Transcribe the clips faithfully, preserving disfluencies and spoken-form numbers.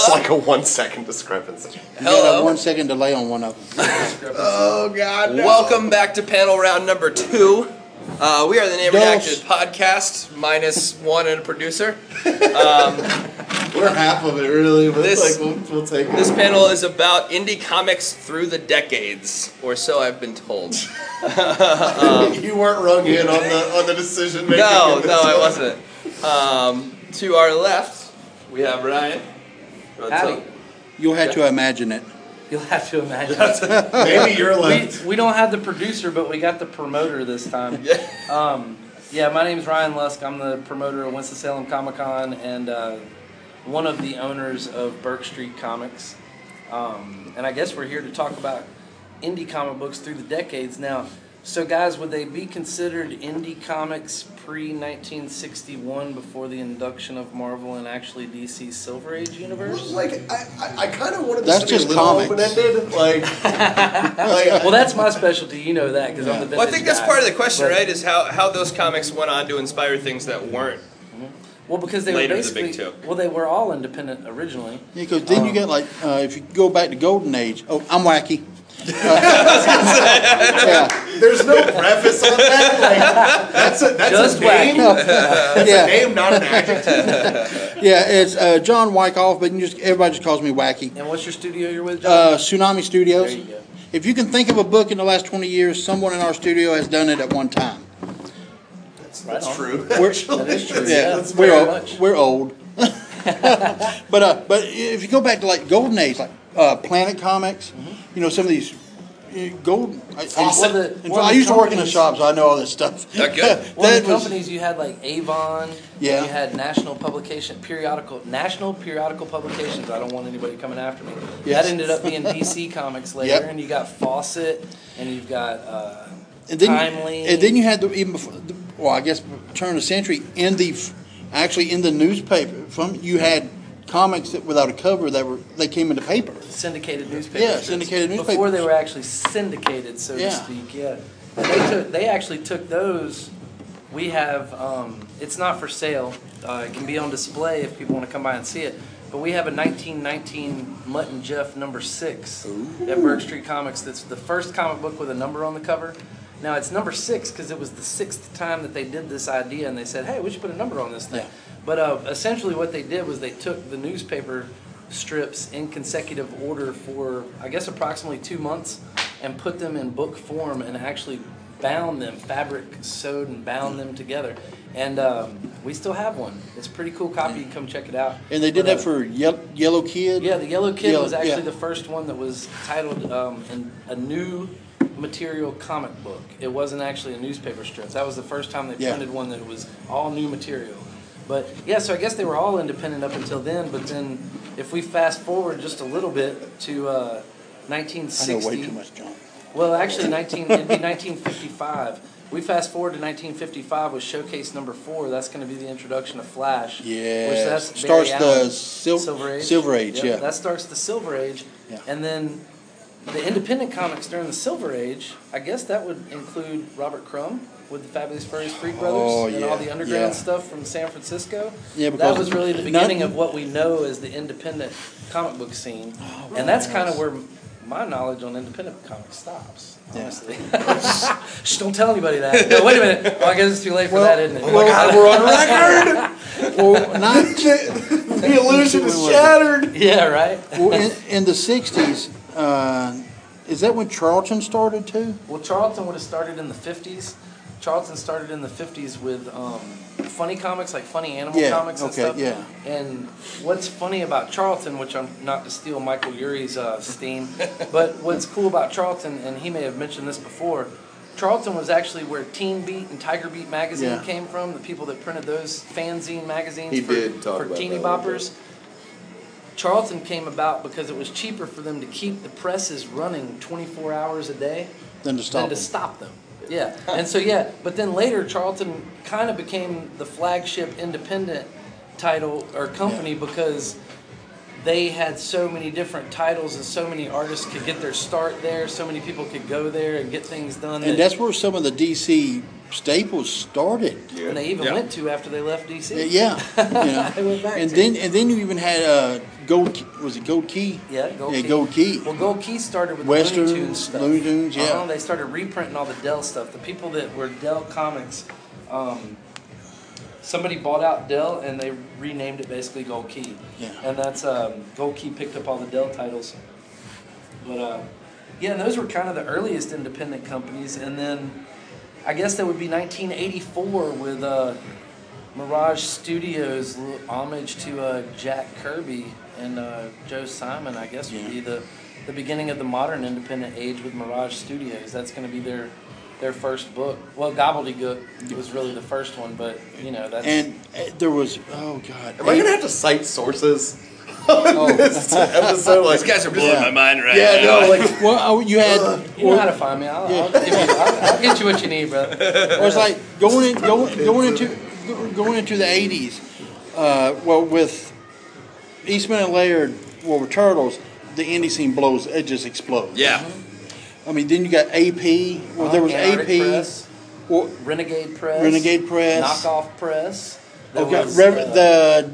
It's like a one second discrepancy. You Hello. got a one second delay on one of them. Oh, God, no. Welcome back to panel round number two. Uh, we are the Name Dos. Redacted podcast, minus one and a producer. Um, We're half of it, really, but This- it's like, we'll, we'll take it. this panel is about indie comics through the decades, or so I've been told. You weren't rung in on the on the decision making. No, no, I wasn't. Um, to our left, we have Ryan. Howdy. You'll have to imagine it. You'll have to imagine. Maybe you're left. we, we don't have the producer, but we got the promoter this time. Yeah. Um, yeah, my name's Ryan Lusk. I'm the promoter of Winston-Salem Comic-Con and uh, one of the owners of Burke Street Comics. Um, and I guess we're here to talk about indie comic books through the decades. Now, so guys, would they be considered indie comics pre nineteen sixty-one, before the induction of Marvel and actually D C's Silver Age universe? Like, I, I, I kind of wanted That's this to be just a little comics. open-ended. Like, like Well, that's my specialty. You know that because I'm the vintage Well, I think that's guy. part of the question, But- right? Is how, how those comics went on to inspire things that weren't. Well, because they Later were the big basically two. well, they were all independent originally. Because then you Um, get like, uh, if you go back to Golden Age, oh, I'm wacky. yeah, there's no preface on that. Like, that's a that's Just a name. wacky. That's Yeah. a name, not an adjective. yeah, it's uh, John Wyckoff, but you just everybody just calls me wacky. And what's your studio you're with, John? Uh, Tsunami Studios. There you go. If you can think of a book in the last twenty years, someone in our studio has done it at one time. That's, Right that's on. true. We're- actually. That is true. Yeah, Yeah, that's we're very old, much. we're old. but uh, but if you go back to like Golden Age, like uh, Planet Comics, you know some of these uh, golden. I, Fawcett. One of the- I, one of I the used to work in a companies- shop, so I know all this stuff. That good? One That of the was- companies you had like Avon. Yeah. You had National Publication Periodical National Periodical Publications. I don't want anybody coming after me. Yes. That ended up being D C Comics later, Yep. and you got Fawcett, and you've got uh, and then, Timely. and then you had the even before, the, well, I guess turn of the century in the actually in the newspaper from you had comics that without a cover that were they came into paper. syndicated newspaper. Yeah, strips. syndicated Before newspaper. they were actually syndicated, so Yeah. to speak. Yeah, and they took. They actually took those. We have. Um, it's not for sale. Uh, it can be on display if people want to come by and see it. But we have a nineteen nineteen Mutt and Jeff number six at Burke Street Comics. That's the first comic book with a number on the cover. Now it's number six because it was the sixth time that they did this idea, and they said, "Hey, we should put a number on this thing." Yeah. But uh, essentially, what they did was they took the newspaper strips in consecutive order for, I guess, approximately two months, and put them in book form and actually bound them, fabric sewed and bound them together. And um, we still have one. It's a pretty cool copy. You can come check it out. And they did But, uh, that for Yellow, Yellow Kid. yeah, the Yellow Kid Yellow- was actually yeah. the first one that was titled um, in a new material comic book. It wasn't actually a newspaper strip. That was the first time they Yeah. printed one that was all new material. But yeah, so I guess they were all independent up until then. But then, if we fast forward just a little bit to uh, nineteen I know sixty, way too much, John. well, actually, nineteen it'd be nineteen fifty-five. We fast forward to nineteen fifty-five with Showcase number four. That's going to be the introduction of Flash. Yeah, which that's starts Barry the Allen. sil- Silver Age. Silver Age, Yep, yeah. that starts the Silver Age. Yeah. And then the independent comics during the Silver Age, I guess that would include Robert Crumb with the Fabulous Furries Freak Brothers Oh, and yeah, all the underground yeah. stuff from San Francisco. Yeah, that because was really the none- beginning of what we know as the independent comic book scene. Oh, and that's kind of where my knowledge on independent comics stops, Yeah. honestly. Shh, don't tell anybody that. No, wait a minute. Well, I guess it's too late for that, isn't it? Oh my God, we're on record. Well, not, The illusion is shattered. Yeah, right? well in, in the sixties, uh, is that when Charlton started too? Well, Charlton would have started in the fifties. Charlton started in the fifties with um, funny comics, like funny animal Yeah, comics and okay, stuff. yeah. And what's funny about Charlton, which I'm not to steal Michael Urie's uh, steam, but what's cool about Charlton, and he may have mentioned this before, Charlton was actually where Teen Beat and Tiger Beat magazine Yeah. came from, the people that printed those fanzine magazines He for, did talk for about teeny that a little boppers. Charlton came about because it was cheaper for them to keep the presses running twenty-four hours a day Then to stop than to them. stop them. Yeah, and so yeah, but then later Charlton kind of became the flagship independent title or company Yeah. because they had so many different titles and so many artists could get their start there. So many people could go there and get things done. And that- that's where some of the D C staples started. and they even Yeah. went to after they left D C. Yeah, you know. They went back and to then and then you even had uh, Gold was it Gold Key? Yeah, Gold yeah, Key. Gold Key. Well, Gold Key started with Westerns, the Looney Tunes stuff. Looney Tunes, yeah. Uh-huh, they started reprinting all the Dell stuff. The people that were Dell Comics, um, somebody bought out Dell and they renamed it basically Gold Key. Yeah. And that's um, Gold Key picked up all the Dell titles. But uh, yeah, and those were kind of the earliest independent companies. And then I guess that would be nineteen eighty-four with uh, Mirage Studios, little homage to uh, Jack Kirby and uh, Joe Simon. I guess would Yeah. be the the beginning of the modern independent age with Mirage Studios. That's going to be their their first book. Well, Gobbledygook was really the first one, but you know that's And uh, there was oh god. Am I gonna have to cite sources on this episode? Like, These guys are blowing Yeah. my mind right yeah, now. no, like Well, oh, you had you know how to find me. I'll, I'll, give you, I'll, I'll get you what you need, bro. It was like going in, going, going into going into the eighties. Uh, well, with Eastman and Laird, well, with Turtles, the indie scene blows. It just explodes. Yeah. I mean, then you got A P. Well, there was Antarctic A P. Press, Well, Renegade Press, Renegade Press. Knockoff Press. There okay, was, Rev- uh, the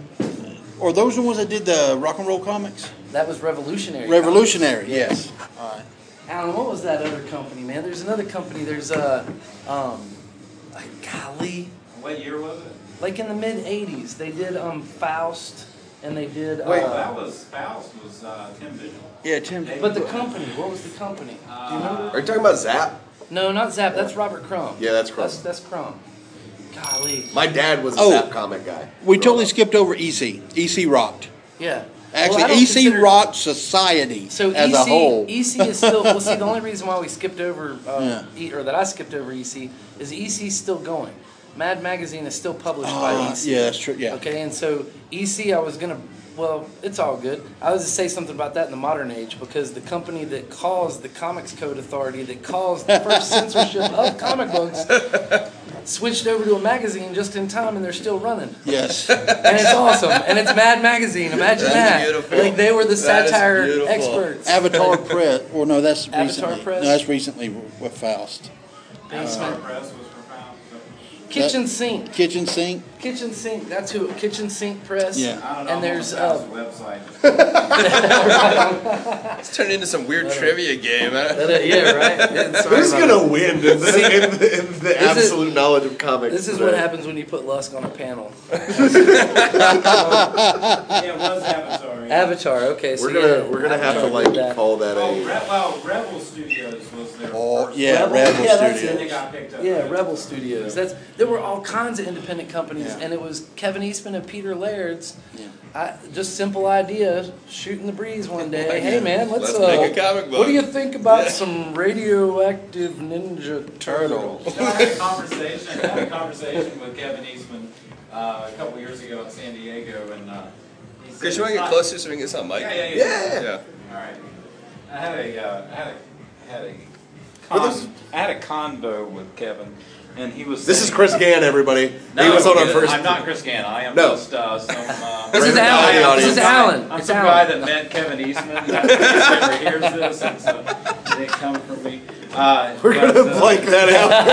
or those the ones that did the rock and roll comics. that was Revolutionary. Revolutionary. Comics. Yes. All right. Alan, what was that other company, man? There's another company. There's uh, um, like golly, What year was it? like in the mid eighties, they did um Faust, and they did. Uh, Wait, that was Faust was uh, Tim Vigil. Yeah, Tim. But the company, what was the company? Do you remember? are you talking about Zap? No, not Zap. That's Robert Crumb. Yeah, that's Crumb. That's that's Crumb. Golly. My dad was a Oh. Zap comic guy. We totally skipped over E C. E C rocked. Yeah. Actually, Well, I don't E C consider- rocked society So as E C, a whole. E C is still. Well, see, the only reason why we skipped over, uh, Yeah. E, or that I skipped over E C, is E C is still going. Mad Magazine is still published by Uh, E C. yeah, that's true. Yeah. Okay, and so E C, I was gonna. Well, it's all good. I was to say something about that in the modern age because the company that caused the Comics Code Authority, that caused the first censorship of comic books, switched over to a magazine just in time, and they're still running. Yes. And it's awesome. And it's Mad Magazine. Imagine That's that. beautiful. Like they were the That is satire beautiful. experts. Avatar Press. Well, no, that's Avatar recently. Press? No, that's recently with Faust. Basement. Press was for Faust. Kitchen Sink. Kitchen Sink. Kitchen Sink. That's who. Kitchen Sink Press. Yeah. I don't know. And there's I'm on uh, Faust's website. It's turned into some weird trivia game. yeah, right. Yeah, sorry Who's about gonna that. win in the, in the, in the is- absolute knowledge of comics? This is today? what happens when you put Lusk on a panel. Yeah, it was Avatar. Yeah. Avatar. Okay, so We're gonna yeah, we're gonna have to Avatar like did that. call that Oh, a. Re- well, Rebel Studios was their Oh, first. yeah, Rebel? Rebel Yeah, that's Studios. They got picked up. Yeah, Rebel Studios. That's there were all kinds of independent companies, Yeah. and it was Kevin Eastman and Peter Laird's. Yeah. I, just simple idea, shooting the breeze one day. Yeah. Hey man, let's, Let's uh, make a comic book. What do you think about Yeah. some radioactive Ninja Turtle? You know, I had a conversation. I had a conversation with Kevin Eastman uh, a couple years ago in San Diego, and uh, he said, Chris, you want to it's get not- closer so we can get some mic? Yeah, yeah, yeah. Yeah. Yeah. All right. I had a, uh, I had a, I had a, For those- con- I had a convo with Kevin, and he was. This is saying- Chris Gann, everybody. No, he was on our yeah, first. I'm not Chris Gann. I am No. just uh, some. Uh, This is Raymond Alan. Downey This is audience. Alan. I'm It's some Alan. guy that met Kevin Eastman. If he ever hears this, it's, uh, it ain't coming from me. Uh, We're but, gonna uh, blank that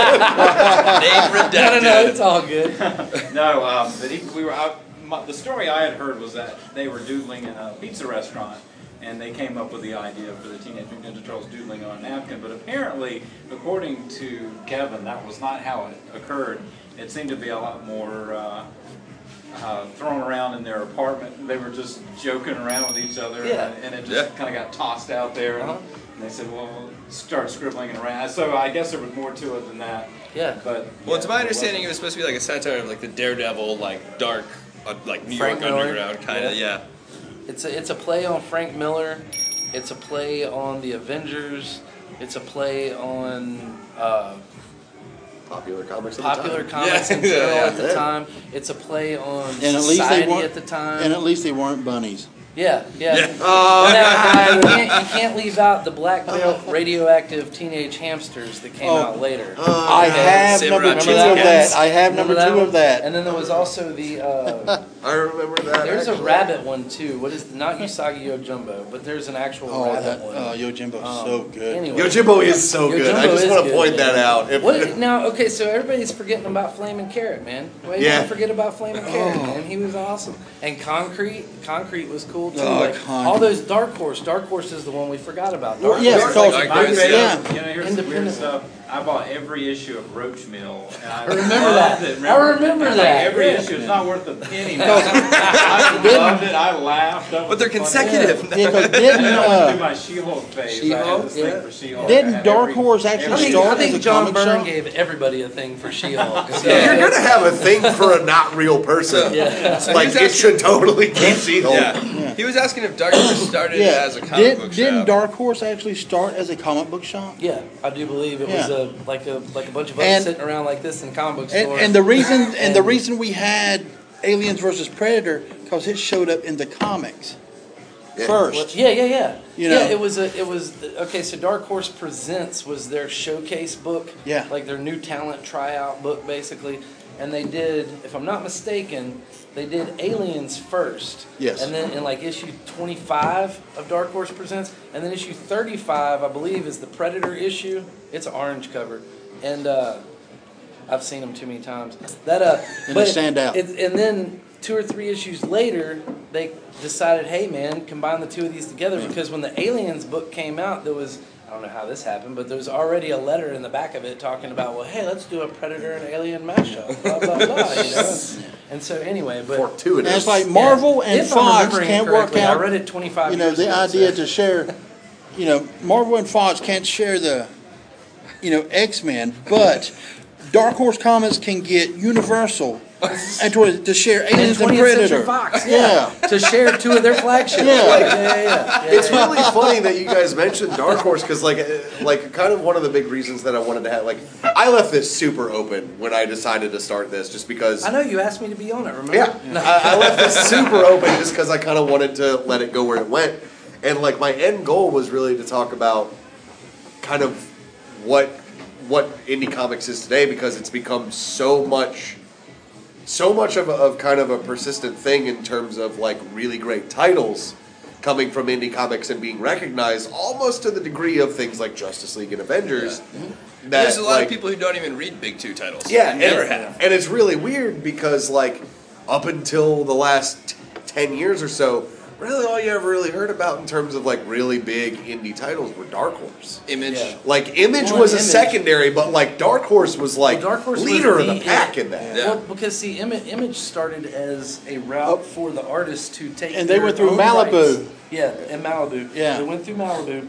out. Name No, redacted. no, no, it's all good. No, um, but he, we were out. My, the story I had heard was that they were doodling in a pizza restaurant, and they came up with the idea for the Teenage Mutant Ninja Turtles doodling on a napkin. But apparently, according to Kevin, that was not how it occurred. It seemed to be a lot more uh, uh, thrown around in their apartment. They were just joking around with each other, Yeah. and, and it just Yeah. kind of got tossed out there. And, Uh-huh. and they said, "Well, we'll start scribbling it around." So I guess there was more to it than that. Yeah. But Well, yeah, to my it understanding, it wasn't- was supposed to be like a satire of like the Daredevil, like dark, uh, like New Frank York Miller. underground kind of. Yeah. It's a, it's a play on Frank Miller. It's a play on the Avengers. It's a play on uh, Popular comics. At popular the time. comics Yeah. in general Yeah. at the time. It's a play on And at least they society weren't. at the time. And at least they weren't bunnies. yeah, yeah. Yeah. Oh, Now, you, can't, you can't leave out the black radioactive teenage hamsters that came Oh. out later. I Okay. have Samurai number two Jack. of that. I have Remember number two one? of that. And then there was also the. Uh, I remember that. there's a actually. rabbit one too. What is not Usagi Yojimbo, but there's an actual Oh, rabbit that, one. oh, Yojimbo's Um, so good. Anyway. Yojimbo is so good. I Yojimbo just is want to good, point yeah. that out. If, What now? Okay, so everybody's forgetting about Flamin' Carrot, man. Why you Yeah. gonna forget about Flamin' Carrot, Oh. man? He was awesome. And Concrete, Concrete was cool. cool too. Oh, like con- all those Dark Horse. Dark Horse is the one we forgot about. Well, Dark yeah, Horse. because- Like, My Dark favorite, yeah. you know, here's some weird Independent. stuff. I bought every issue of Roach Mill. And I, I remember loved that. It. I remember Like, that. every Yeah. issue is not worth a penny. Man. I loved it. I laughed. That But they're was the consecutive. Yeah, because didn't, And I went uh, through my She-Hulk phase. I She-Hulk, had this thing yeah. for She-Hulk. I Didn't had Dark every- Horse actually I every- think, start I as think a John comic Byrne shop? gave everybody a thing for She-Hulk. If you're gonna have a thing for a not real person, Yeah. So like he was it asking- should totally keep She-Hulk. Yeah. He was asking if Dark Horse started Yeah, as a comic Did, book didn't shop. Dark Horse actually start as a comic book shop? Yeah, I do believe it Yeah. was a like a like a bunch of us And- sitting around like this in a comic book And, store. and the reason and the And- reason we had Aliens versus Predator because it showed up in the comics Yeah. first. Yeah, yeah, yeah. You yeah, know. it was a, it was okay. So Dark Horse Presents was their showcase book. Yeah. like their new talent tryout book, basically. And they did, if I'm not mistaken, they did Aliens first. Yes. And then in like issue twenty-five of Dark Horse Presents, and then issue thirty-five, I believe, is the Predator issue. It's an orange cover, and uh, I've seen them too many times. That uh, And but they stand out. It, and then two or three issues later, they decided, hey man, combine the two of these together because when the Aliens book came out, there was, I don't know how this happened, but there was already a letter in the back of it talking about, well, hey, let's do a Predator and Alien mashup, blah blah blah, you know. And, and so anyway, but Fortuitous. And it's like Marvel yeah, and if I'm Fox remembering can't it work correctly, out. I read it twenty-five You know, years the ago, idea so- to share, you know, Marvel and Fox can't share the, you know, X-Men, but Dark Horse Comics can get Universal and to, to share And Aliens and twentieth Century Predator. Fox, Yeah. yeah, to share two of their flagships. Yeah. yeah, yeah, yeah, yeah. It's really funny that you guys mentioned Dark Horse because, like, uh, like kind of one of the big reasons that I wanted to have, like, I left this super open when I decided to start this, just because. I know you asked me to be on it. Remember? Yeah, I, I left this super open just because I kind of wanted to let it go where it went, and like my end goal was really to talk about kind of what what indie comics is today because it's become so much. So much of, a, of kind of a persistent thing in terms of like really great titles coming from indie comics and being recognized almost to the degree of things like Justice League and Avengers. That, There's a lot like, of people who don't even read Big Two titles. yeah, Never and, have. and it's really weird because like up until the last t- ten years or so, really all you ever really heard about in terms of like really big indie titles were Dark Horse. Image. Yeah. Like Image Well, was a Image- secondary, but like Dark Horse was like Well, Dark Horse was leader of the- the pack yeah. in that. Yeah. Well, because see, Image, Image started as a route for the artists to take, And they their went through own Malibu. rights. Yeah, in Malibu. Yeah. they went through Malibu,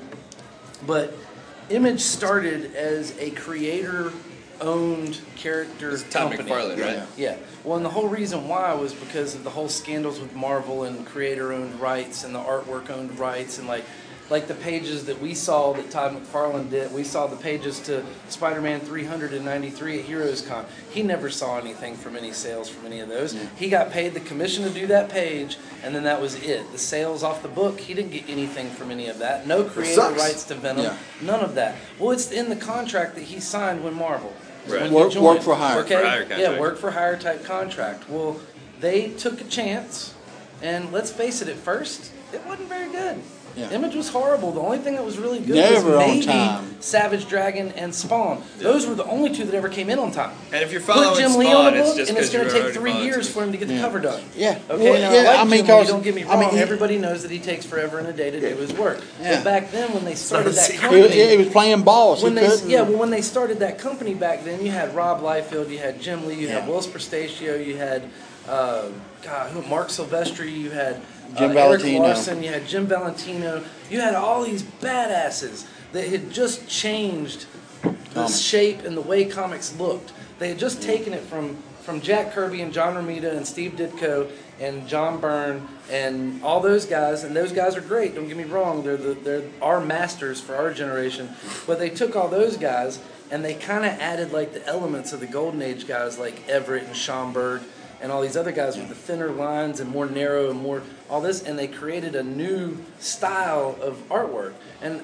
but Image started as a creator-owned character Todd company. McFarlane, right? Yeah. Well, and the whole reason why was because of the whole scandals with Marvel and creator-owned rights and the artwork-owned rights and like, like the pages that we saw that Todd McFarlane did. We saw the pages to Spider-Man three ninety-three at Heroes Con. He never saw anything from any sales from any of those. Yeah. He got paid the commission to do that page, and then that was it. The sales off the book, he didn't get anything from any of that. No creator sucks. rights to Venom. Yeah. None of that. Well, it's in the contract that he signed when Marvel. Right. When he Work- joined. work for hire. Okay? For hire yeah, contract. work for hire type contract. Well, they took a chance, and let's face it, at first, it wasn't very good. Yeah. Image was horrible. The only thing that was really good Never was on maybe time. Savage Dragon and Spawn. Those were the only two that ever came in on time. And if you're Put following Jim Lee Spawn, on the it's book, just and it's because going you're to take already three following years two. for him to get the Yeah. cover done. Yeah. Okay, Well, now yeah, I like I mean, Jim Lee, 'cause- don't get me I wrong. mean, he- Everybody knows that he takes forever and a day to do his work. Yeah. But back then, when they started not a that secret. company, He, he was playing balls. when he they couldn't- yeah, well, when they started that company back then, you had Rob Liefeld, you had Jim Lee, you had Yeah. Willis Prestaccio, you had uh, God, who, Mark Silvestri, you had uh, Jim Eric Valentino. Larson, you had Jim Valentino, you had all these badasses that had just changed the Comics. shape and the way comics looked. They had just taken it from from Jack Kirby and John Romita and Steve Ditko and John Byrne and all those guys, and those guys are great. Don't get me wrong; they're the, they're our masters for our generation. But they took all those guys and they kind of added like the elements of the Golden Age guys, like Everett and Schomburg and all these other guys with the thinner lines and more narrow and more all this, and they created a new style of artwork. And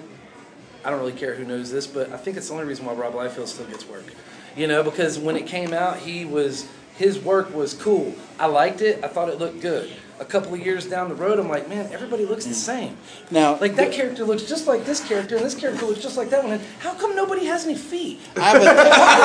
I don't really care who knows this, but I think it's the only reason why Rob Liefeld still gets work. You know, because when it came out, he was his work was cool. I liked it. I thought it looked good. a couple of years down the road, I'm like, man, everybody looks the same. Now, Like that character looks just like this character, and this character looks just like that one. And how come nobody has any feet? I have a,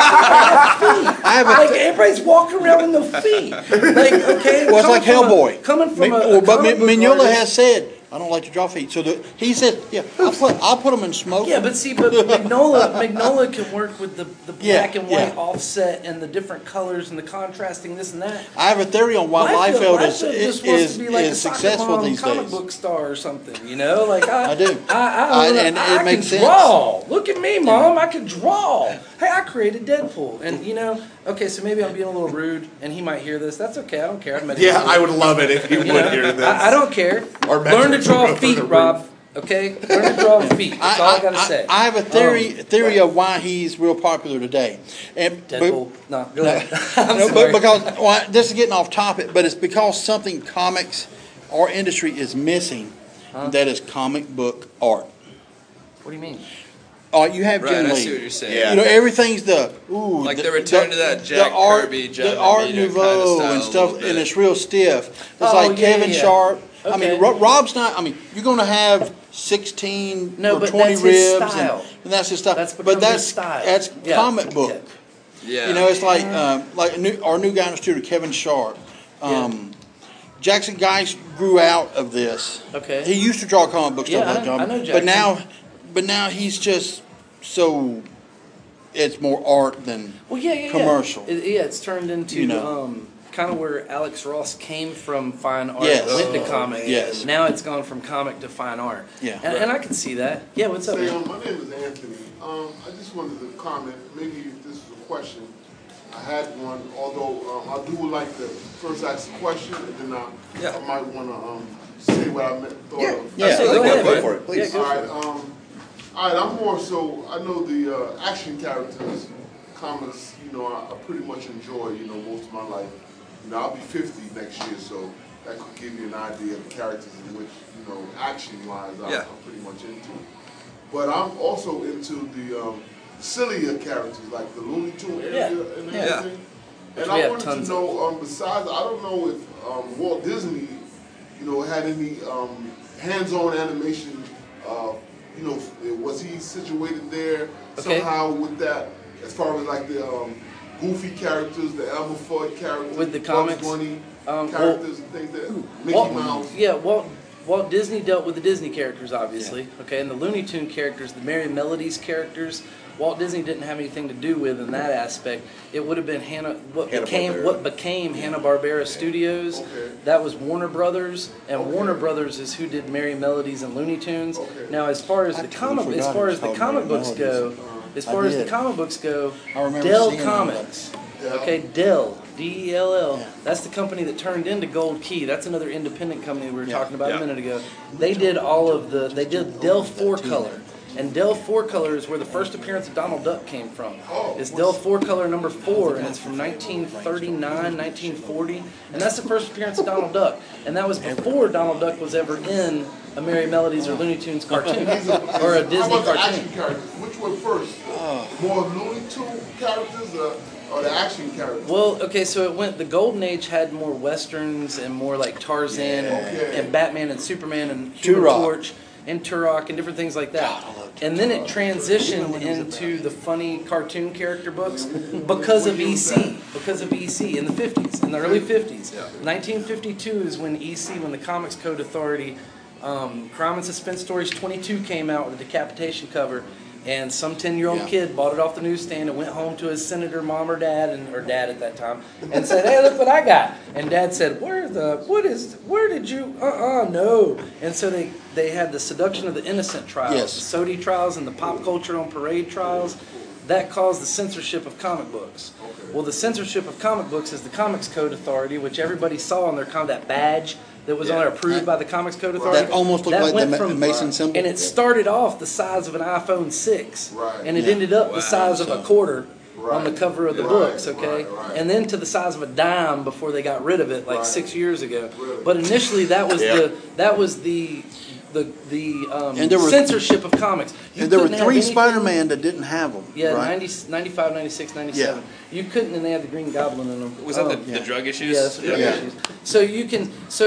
Feet. I have a Like everybody's walking around with no feet. Like okay, well, it's like coming from a- Hellboy. coming from Mi- a, well, a but comic Mi- book Mignola artist- has said, I don't like to draw feet. So the, he said, yeah, I'll put, I'll put them in smoke. Yeah, but see, but Mignola, Mignola can work with the, the Yeah, black and white yeah. offset and the different colors and the contrasting this and that. I have a theory on why Liefeld- Liefeld is, Liefeld just is, wants to be like is a soccer successful mom these comic days. book star or something, you know? Like I, I do. I, I, I- I, and it I makes can sense. draw. Look at me, mom. I can draw. Hey, I created Deadpool, and you know, okay, so maybe I'm being a little rude, and he might hear this. That's okay. I don't care. I met him. Yeah, I would love it if he would You know? hear this. I, I don't care. Our Learn to metrics draw are up feet, through the Rob. Okay, learn to draw feet. That's all I gotta say. I have a theory Um, theory of why he's real popular today. And Deadpool. No, go No. ahead. I'm No, sorry. but because well, this is getting off topic, but it's because something comics, our industry is missing. Huh? That is comic book art. What do you mean? Uh, you have Right, Jim I Lee. see what you're saying. Yeah. You know, everything's the ooh, Like the return to that Jack the art, Kirby, John the Art Romita kinda Nouveau style and a stuff, little bit. and it's real stiff. It's Oh, like yeah, Kevin yeah, yeah. Sharp. I Okay. mean, Ro- Rob's not. I mean, you're going to have sixteen No, or but twenty that's his ribs, style. and, and that's his style. That's become but his that's style. that's Yeah. comic book. Yeah. Yeah. You know, it's like um, like a new, our new guy in the studio, Kevin Sharp. Um, Jackson Geist grew out of this. Okay. He used to draw comic book stuff Yeah, I like know- John, I know but Jackson. now, but now he's just so. It's more art than Well, yeah, yeah, yeah. commercial. It, yeah, it's turned into You know. um, kind of where Alex Ross came from fine art, Yes. went to Oh, comic. yes. Now it's gone from comic to fine art. Yeah. And, and I can see that. Yeah, what's up? Say, man? um, my name is Anthony. Um, I just wanted to comment, maybe if this is a question, I had one, although um, I do like to first ask a question, and then I, Yeah. I might want to um, say what I meant, thought Yeah. of. Yeah. Absolutely. Go Go, ahead, go man. for it, please. Yeah, go All right, um, all right, I'm more so, I know the uh, action characters, comics, you know, I, I pretty much enjoy, you know, most of my life. You know, I'll be fifty next year, so that could give you an idea of the characters in which, you know, action-wise, I, Yeah. I'm pretty much into. But I'm also into the um, sillier characters, like the Looney Tune area and Yeah. everything. Which And we I have wanted to tons of. know, um, besides, I don't know if um, Walt Disney, you know, had any um, hands-on animation, uh, you know, was he situated there Okay. somehow with that, as far as like the um, Goofy characters, the Elmer Fudd characters, With the Bugs comics? Bunny Um, characters and things that, Mickey Walt, Mouse. yeah, Walt, Walt Disney dealt with the Disney characters, obviously. Okay, and the Looney Tune characters, the Merry Melodies characters, Walt Disney didn't have anything to do with in that aspect. It would have been Hanna, what became Hanna-Barbera. what became Hanna Barbera Studios. Okay. That was Warner Brothers, and Okay. Warner Brothers is who did Merry Melodies and Looney Tunes. Okay. Now, as far as I the totally comic, as forgot far it as was the called comic Merry books go, Melodies. as I far as the did. comic books go, I remember Dell seeing all that. Comics. Yeah. Okay, Dell, D E L L. Yeah. That's the company that turned into Gold Key. That's another independent company we were Yeah. talking about Yeah. a minute ago. They did all of the. They did Dell Four Color, and Dell Four Color is where the first appearance of Donald Duck came from. Oh, It's Dell Four Color number four, and it's from nineteen thirty-nine, nineteen forty, and that's the first appearance of Donald Duck. And that was before Donald Duck was ever in a Merry Melodies or Looney Tunes cartoon He's a- or a How Disney about the cartoon. action characters? Which one first? More Looney Tune characters or, or the action characters? Well, okay, so it went. The Golden Age had more westerns and more like Tarzan and, Okay. and Batman and Superman and Human Turok. Torch and Turok and different things like that. And then it transitioned into the funny cartoon character books because of E C. Because of E C in the fifties, in the early fifties. nineteen fifty-two is when E C, when the Comics Code Authority, um, Crime and Suspense Stories twenty-two came out with a decapitation cover. And some ten-year-old Yeah. kid bought it off the newsstand and went home to his senator mom or dad, and or dad at that time, and said, "Hey, look what I got!" And dad said, "Where the? What is? Where did you? Uh-uh, no." And so they they had the Seduction of the Innocent trials, Yes. the Sodi trials, and the Pop Culture on Parade trials. That caused the censorship of comic books. Well, the censorship of comic books is the Comics Code Authority, which everybody saw on their com that badge that was on there, approved by the Comics Code Authority. That almost looked That like went the Ma- from- Mason symbol. And it started off the size of an iPhone six, Right. and it Yeah. ended up Wow. the size of a quarter on the Right. cover of the Right, books, okay? right, right. And then to the size of a dime before they got rid of it, like Right. six years ago. Really? But initially, that was Yeah. the that was the the the um, And there were- censorship of comics. You And there were couldn't have three anything- Spider-Man that didn't have them. Yeah, right? ninety, ninety-five, ninety-six, ninety-seven. You couldn't, and they had the Green Goblin in them. Was that Um, the, the drug issues? yeah, that's what drug Yeah. issues. So you can, so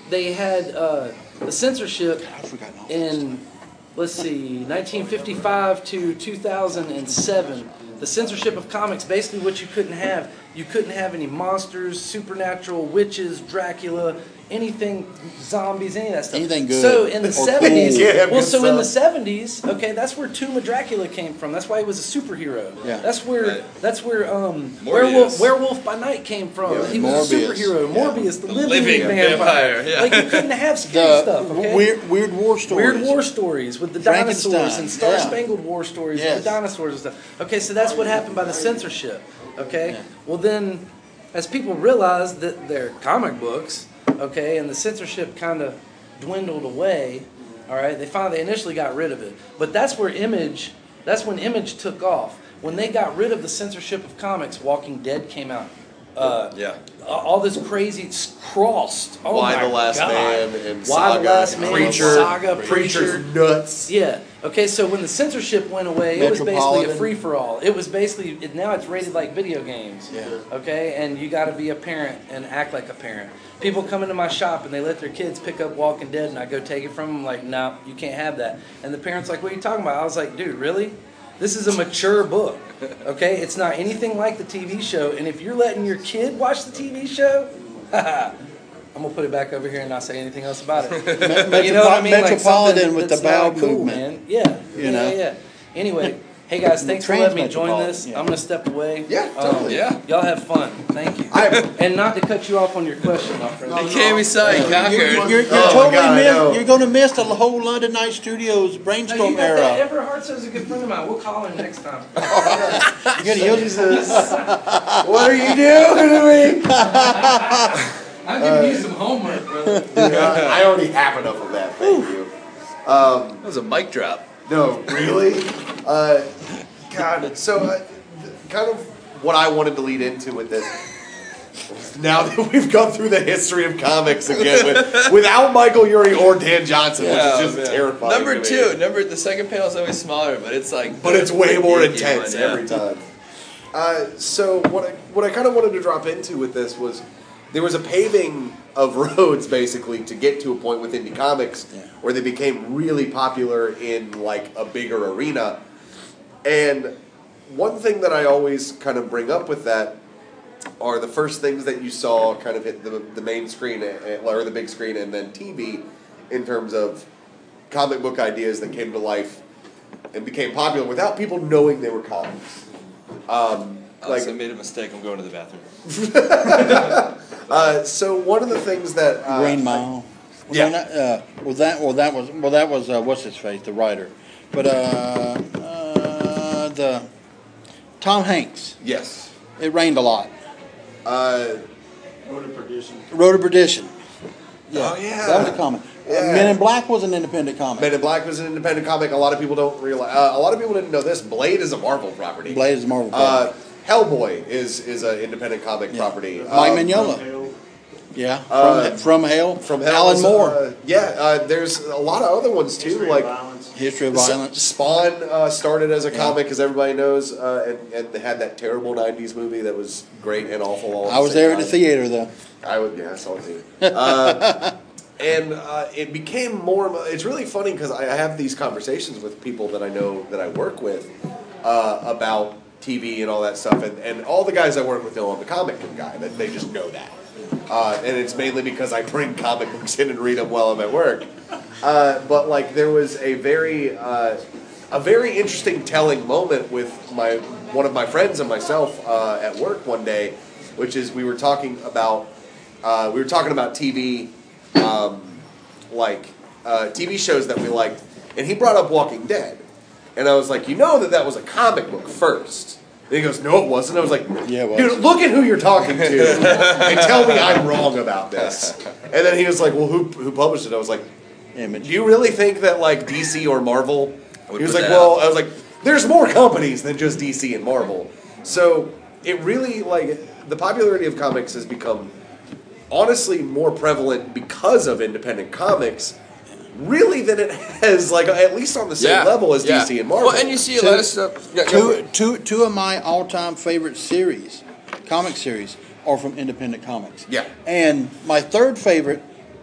they had uh, the censorship I've forgotten all in, let's see, nineteen fifty-five to two thousand seven. The censorship of comics, basically what you couldn't have, you couldn't have any monsters, supernatural, witches, Dracula, anything, zombies, any of that stuff. Anything good So in the or seventies, cool. Yeah, well, good so in the stuff. seventies, okay, that's where Tomb of Dracula came from. That's why he was a superhero. Yeah. That's where Right. that's where um, Morbius. Werewolf Werewolf by Night came from. Yeah, he was a Morbius. superhero. Yeah. Morbius, the, living, living vampire. vampire, yeah. Like you couldn't have scary The stuff. Okay? weird, weird war stories. Weird war stories with the dinosaurs Frankenstein, and Star yeah. Spangled War stories Yes. with the dinosaurs and stuff. Okay, so that's what happened by the censorship. Okay, Yeah. well then, as people realized that they're comic books, okay, and the censorship kind of dwindled away. All right, they finally they initially got rid of it, but that's where Image, that's when Image took off. When they got rid of the censorship of comics, Walking Dead came out. Uh, Yeah. all this crazy it's crossed. Oh Why my the Last God. Man and Why Saga the Last and Man, Preacher. Saga, Preacher's Preacher. nuts. Yeah. Okay. So when the censorship went away, it was basically a Metropolitan. free for all. It was basically it, now it's rated like video games. Yeah. Okay, and you got to be a parent and act like a parent. People come into my shop and they let their kids pick up Walking Dead, and I go take it from them. Like, no, you can't have that. And the parents like, what are you talking about? I was like, dude, really? This is a mature book. Okay, it's not anything like the T V show. And if you're letting your kid watch the T V show, I'm gonna put it back over here and not say anything else about it. Metropo- You know what I mean? Like Metropolitan something with the that's bowel not cool, movement. man. Yeah, You yeah, know? yeah, yeah. Anyway, hey guys, thanks for letting me join Trans-metropolitan, this. yeah. I'm gonna step away. Yeah, totally. Yeah. Y'all have fun. Thank you. I- and not to cut you off on your question, my friend. You can't be sorry, You're, conquered. you're, you're Oh, my totally God, I know. miss, you're going to miss the whole London Night Studios No, you brainstorm got that. era. Everett Hartzell's a good friend of mine. We'll call him next time. You're gonna, you'll, Jesus. What are you doing to me? I'm giving you some homework, brother. Dude, I I already have enough of that. Thank you. That was a mic drop. No, really? Uh, God, so uh, kind of what I wanted to lead into with this. Now that we've gone through the history of comics again, with, without Michael Urey or Dan Johnson, which Yeah, is just man. terrifying. Number to me. two. Number the second panel is always smaller, but it's like. But it's way more geeky intense one, yeah. every time. Uh, so what I what I kind of wanted to drop into with this was there was a paving of roads basically to get to a point with indie comics Yeah. where they became really popular in like a bigger arena. And one thing that I always kind of bring up with that are the first things that you saw kind of hit the, the main screen eh, or the big screen and then T V in terms of comic book ideas that came to life and became popular without people knowing they were comics. Um, I like, also made a mistake. I'm going to the bathroom. uh, so one of the things that uh, Green Mile. Well, Yeah. no, not, uh, well, that well that was well that was uh, what's his face, the writer, but uh, uh, the Tom Hanks. Yes. It rained a lot. Uh, Road of Perdition. Road of Perdition. Yeah. Oh, yeah. That was a comic. Uh, Yeah. Men in Black was an independent comic. Men in Black was an independent comic. A lot of people don't realize. Uh, a lot of people didn't know this. Blade is a Marvel property. Blade is a Marvel Uh, comic. Hellboy is is an independent comic Yeah. property. Mike Um, Mignola. Yeah. From, uh, from Hell. From Hell, Alan is, Moore. Uh, yeah, uh, there's a lot of other ones too. like History of S- Violence. Spawn uh, started as a Yeah. comic, as everybody knows, uh, and, and they had that terrible nineties movie that was great and awful. All at I was the same there at the time. theater though. I would, yeah, I saw it too. Uh, and uh, it became more. of a- It's really funny because I I have these conversations with people that I know that I work with uh, about T V and all that stuff, and, and all the guys I work with know I'm a comic book guy. That they just know that, uh, and it's mainly because I bring comic books in and read them while I'm at work. Uh, but like there was a very uh, a very interesting telling moment with my one of my friends and myself uh, at work one day, which is we were talking about uh, we were talking about T V, um, like uh, T V shows that we liked, and he brought up Walking Dead, and I was like, you know that that was a comic book first. And he goes, no, it wasn't. I was like, Yeah, it was. dude, look at who you're talking to, and tell me I'm wrong about this. And then he was like, well, who who published it? I was like, Image. do you really think that like D C or Marvel? would He was put like, that well, out. I was like, there's more companies than just D C and Marvel. So it really like the popularity of comics has become honestly more prevalent because of independent comics, really than it has like at least on the same Yeah, level as yeah. D C and Marvel. Well, and you see a Two- lot of stuff. Yeah, go for Two, it. two, two of my all-time favorite series, comic series, are from independent comics. Yeah. And my third favorite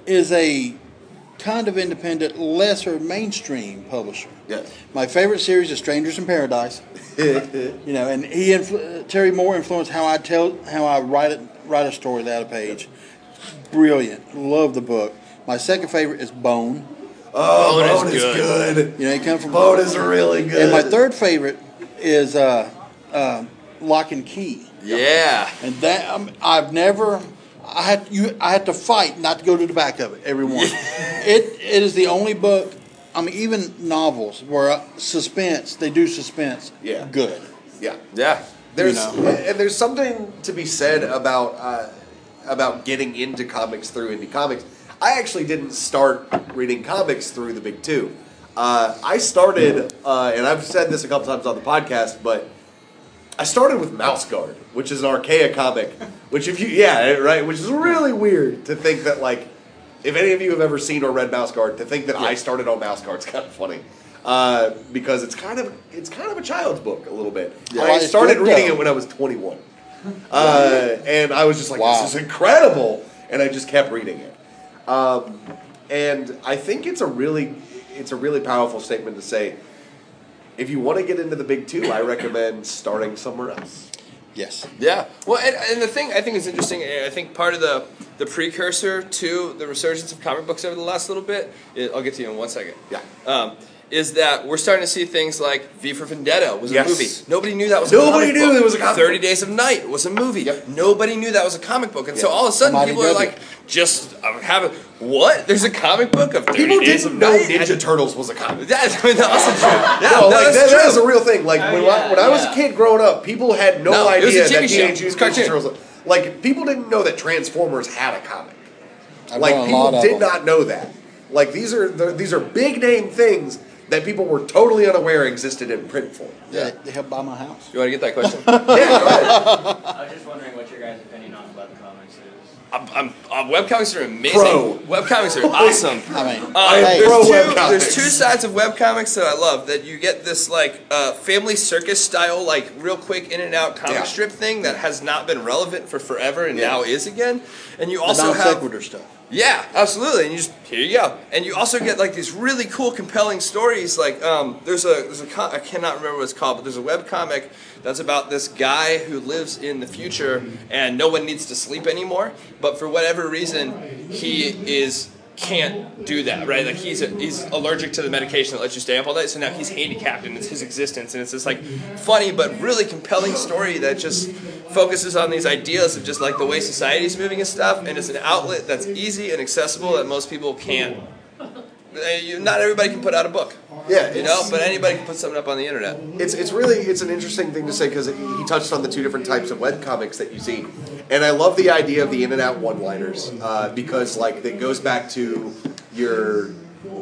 is a kind of independent, lesser mainstream publisher. Yeah. My favorite series is Strangers in Paradise. You know, and he influ- Terry Moore influenced how I tell how I write it, write a story without a page. Brilliant. Love the book. My second favorite is Bone. Oh, Bone Bone is is good. good. You know, he comes from Bone is really good. And my third favorite is uh, uh, Lock and Key. Yeah. And that um, I've never. I had you. I had to fight not to go to the back of it every morning. it it is the only book. I mean, even novels where uh, suspense. They do suspense. Yeah. Good. Yeah. Yeah. There's You know. and there's something to be said about uh, about getting into comics through indie comics. I actually didn't start reading comics through the big two. Uh, I started, uh, and I've said this a couple times on the podcast, but I started with Mouse Guard, which is an Archaea comic. Which, if you, yeah, right, which is really weird to think that, like, if any of you have ever seen or read Mouse Guard, to think that I started on Mouse Guard is kind of funny. Uh, because it's kind of it's kind of a child's book a little bit. Yeah. I Well, it's started good, reading though. it when I was twenty-one, uh, and I was just like, Wow. "This is incredible," and I just kept reading it. Um, and I think it's a really it's a really powerful statement to say. If you want to get into the big two, I recommend starting somewhere else. Yes. Yeah. Well, and, and the thing I think is interesting, and I think part of the, the precursor to the resurgence of comic books over the last little bit, is, I'll get to you in one second. Yeah. Um, is that we're starting to see things like V for Vendetta was a Yes. movie. Nobody knew that was a Nobody comic knew book. it was a comic thirty book. Days of Night was a movie. Yep. Nobody knew that was a comic book. And so Yeah. all of a sudden Mighty people are Debbie. like, just uh, have a, what? There's a comic book of thirty People Days didn't of know Night? Ninja Turtles was a comic. That's, I mean, that's also true. Yeah, No, like that's that, true. that is a real thing. Like Oh, when, yeah, I, when I was a yeah. kid growing up, people had no, No, it was a idea T V that show. Teenage It was Mutant Ninja cartoon. Turtles. Like people didn't know that Transformers had a comic. I've Like done a people lot of did them. not know that. Like these are they're- these are big name things that people were totally unaware existed in print form. Yeah. They helped buy my house. You want to get that question? Yeah, go ahead. I was just wondering what your guys' opinion on webcomics is. I'm, I'm, uh, webcomics are amazing. Pro. Webcomics are awesome. I mean, Uh, I am hey, pro there's, two, webcomics. there's two sides of webcomics that I love. That you get this like uh, family circus style, like real quick in and out comic Yeah. strip thing that has not been relevant for forever and Yeah. now is again. And you the also non have sequitur stuff. yeah, absolutely. And you just here you go. And you also get like these really cool, compelling stories. Like um, there's a there's a co- I cannot remember what it's called, but there's a web comic that's about this guy who lives in the future and no one needs to sleep anymore. But for whatever reason, he is can't do that, right? Like he's a, he's allergic to the medication that lets you stay up all night. So now he's handicapped and it's his existence. And it's this like funny but really compelling story that just focuses on these ideas of just like the way society's moving and stuff. And it's an outlet that's easy and accessible that most people can't. Uh, you- Not everybody can put out a book, Yeah, you know, it's- but anybody can put something up on the internet. It's it's really it's an interesting thing to say because he touched on the two different types of webcomics that you see, and I love the idea of the in and out one liners uh, because like it goes back to your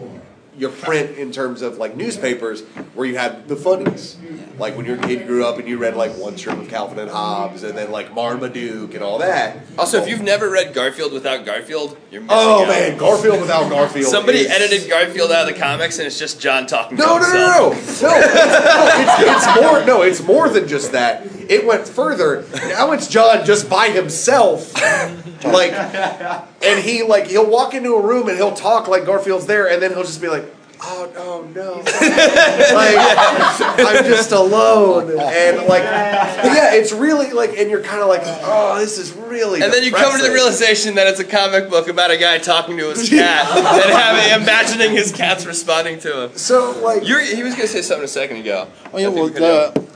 your print in terms of like newspapers where you had the funnies, like when you're a kid you grew up and you read like one strip of Calvin and Hobbes and then like Marmaduke and all that. Also, if you've never read Garfield without Garfield, you're missing Oh out. man, Garfield without Garfield. Somebody is- edited Garfield out of the comics, and it's just John talking. No, to no, no, himself. no, no. no it's, it's more. No, it's more than just that. It went further. Now it's John just by himself, like, and he like he'll walk into a room and he'll talk like Garfield's there, and then he'll just be like, "Oh, oh no, like I'm just alone," and like, yeah, it's really like, and you're kind of like, "Oh, this is really." And then you come to the depressing." realization that it's a comic book about a guy talking to his cat and having, imagining his cat's responding to him. So like, You're, he was going to say something a second ago. Oh yeah, I think well we could the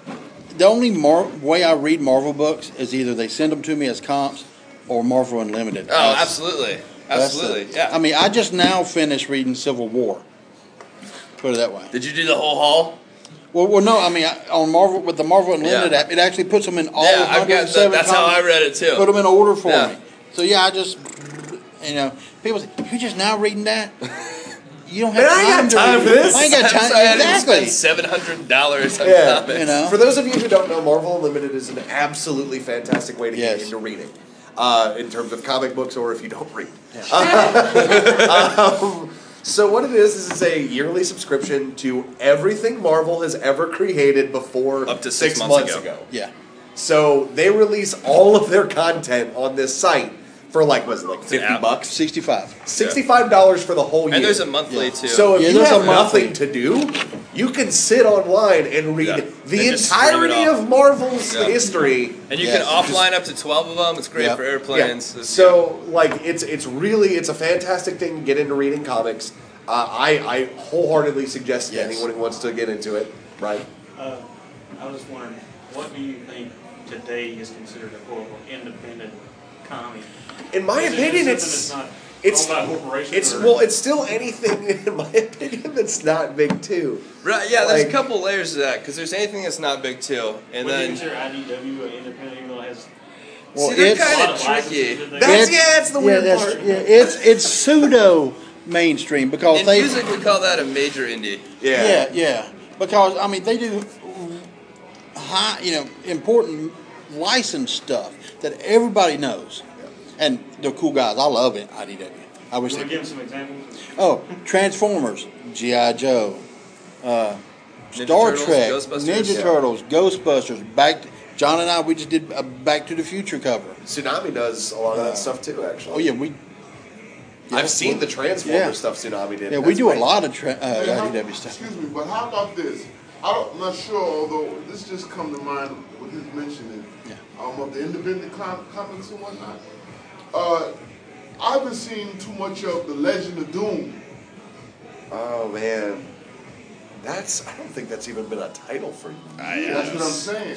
the only Mar- way I read Marvel books is either they send them to me as comps or Marvel Unlimited. Oh, That's- absolutely, that's the- absolutely, yeah. I mean, I just now finished reading Civil War. Put it that way. Did you do the whole haul? Well, well, no, I mean, I, on Marvel with the Marvel Unlimited Yeah. app, it actually puts them in all Yeah, I've got. The, one hundred seven that's how I comics, read it too. Put them in order for Yeah. me. So yeah, I just, you know, people say, "You're just now reading that." You don't have Man, I time, ain't to got time read for it. this. I ain't got I'm time. sorry, I didn't Exactly. spend seven hundred dollars on Yeah. comics. You know. For those of you who don't know, Marvel Unlimited is an absolutely fantastic way to get Yes. into reading, uh, in terms of comic books or if you don't read. um, so what it is is it's a yearly subscription to everything Marvel has ever created before Up to six, six months months ago. ago. Yeah. So they release all of their content on this site for like was it like an fifty app. bucks, Sixty-five. sixty-five dollars for the whole year. And there's a monthly Yeah. too. So if Yeah, you there's have a monthly. nothing to do, you can sit online and read Yeah. the And just stream it entirety off. of Marvel's Yeah. history. and you Yeah, can offline up to twelve of them. It's great Yeah. for Yeah. airplanes. It's- So like it's it's really it's a fantastic thing to get into reading comics. Uh, I I wholeheartedly suggest to Yes. anyone who wants to get into it. Right. Uh, I was wondering, what do you think today is considered a quote unquote independent comic? In my Is it just opinion, something it's that's not it's owned by a corporation, it's or- well, it's still anything in my opinion that's not big too. Right, yeah, there's Like- a couple layers to that because there's anything that's not big too, and Would you then consider I D W an independent, even though it has Well, see they're it's- kind a lot of of tricky. licenses that they- That's yeah, that's the weird yeah, that's, part. yeah, it's it's pseudo mainstream because In they music, we call that a major indie. Yeah. yeah yeah because I mean they do high you know important licensed stuff that everybody knows, and they're cool guys. I love it. I D W. I wish You they want to give them some examples? Oh, Transformers, G I. Joe, uh, Ninja Star Turtles, Trek, Ghostbusters. Ninja Yeah. Turtles, Ghostbusters. Back, to, John and I, we just did a Back to the Future cover. Tsunami does a lot of that stuff too. Actually. Oh yeah, we I've seen the Transformers Yeah. stuff Tsunami did. yeah we That's do a great. lot of tra- uh, Hey, how- I D W stuff. Excuse me, but how about this? I don't, I'm not sure, although this just come to mind with his mentioning Yeah. um, of the independent com- comics and whatnot. Uh, I haven't seen too much of the Legend of Doom. Oh man, that's I don't think that's even been a title for you. That's what I'm saying.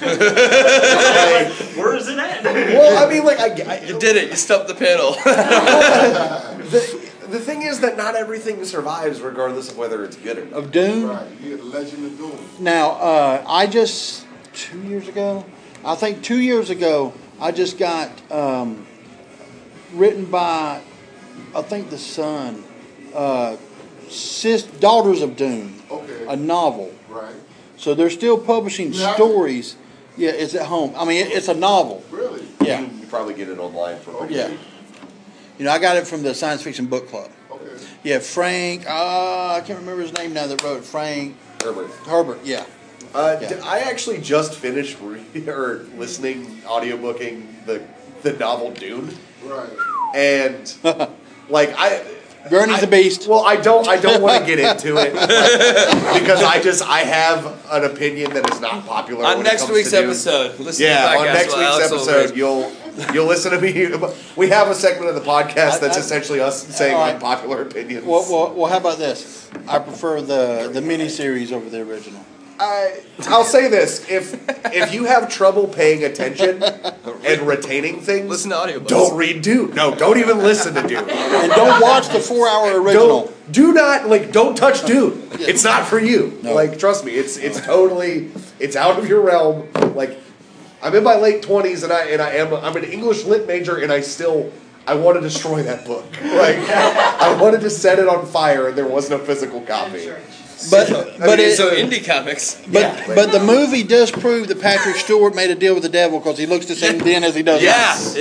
Where is it at? Well, I mean, like I, I You did it. You stumped the panel. the the thing is that not everything survives, regardless of whether it's good or not. Of Doom. Right, yeah, the Legend of Doom. Now, uh, I just two years ago, I think two years ago, I just got um, written by, I think the Sun, uh, sis, Daughters of Doom, Okay. a novel. Right. So they're still publishing You have it? stories. Yeah, it's at home. I mean, it, it's a novel. Really? Yeah, You can probably get it online for pretty yeah. cheap. You know, I got it from the Science Fiction Book Club. Okay. Yeah, Frank. Uh, I can't remember his name now. That wrote it. Frank Herbert. Herbert. Yeah. Uh, Yeah. d- I actually just finished re- or listening, audiobooking the the novel Dune, Right. and like I. Gurney's I- a beast. Well, I don't. I don't want to get into it like, because I just I have an opinion that is not popular On when it next comes week's to Dune. episode, listen Yeah, to the on podcast next while week's Alex episode, Silver- you'll you'll listen to me. We have a segment of the podcast that's I- I- essentially us saying all right. unpopular opinions. Well, well, well, how about this? I prefer the the miniseries over the original. I, I'll say this: if if you have trouble paying attention and retaining things, Listen to audiobooks. don't read Dune. No, don't even listen to Dune. And don't watch the four-hour original. Don't do not like don't touch Dune. It's not for you. No. Like trust me, it's it's totally it's out of your realm. Like I'm in my late twenties and I and I am I'm an English lit major and I still I want to destroy that book. Like I wanted to set it on fire and there was no physical copy. But I but mean, it, So indie comics. but yeah, like- but the movie does prove that Patrick Stewart made a deal with the devil because he looks the same then as he does Yeah, now.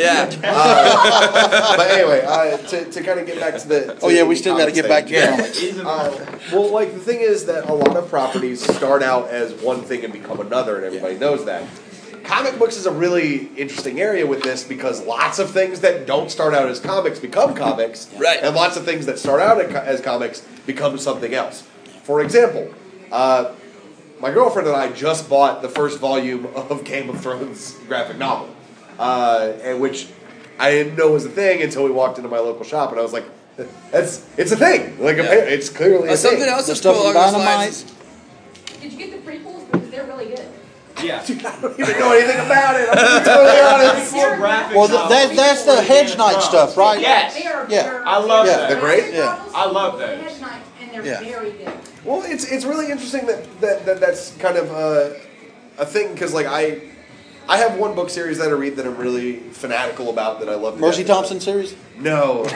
yeah. But anyway, uh, to, to kind of get back to the to Oh yeah, the we still got to comics get back to thing. Yeah. comics. Uh, well, like the thing is that a lot of properties start out as one thing and become another, and everybody knows that. Comic books is a really interesting area with this because lots of things that don't start out as comics become comics, Right. and lots of things that start out as comics become something else. For example, uh, my girlfriend and I just bought the first volume of Game of Thrones graphic novel, uh, and which I didn't know was a thing until we walked into my local shop, and I was like, "That's it's a thing. Like Yeah. it's clearly Uh, a something thing." else The that's cool stuff along from those lines. Dynamite. Did you get the prequels? Because they're really good. Yeah. I don't even know anything about it. I'm gonna be totally honest. Before graphic Well, th- novels, that that's the before Hedge Game of Knight Thrones. stuff, right? Yes. They are, Yeah. they're- I love they're that. They're great? graphic Yeah. novels, I love they're those. Hedge Knights, and they're Yeah. very good. Well, it's it's really interesting that, that, that that's kind of a, a thing because like I I have one book series that I read that I'm really fanatical about that I love. to Mercy death. Thompson series. No, uh,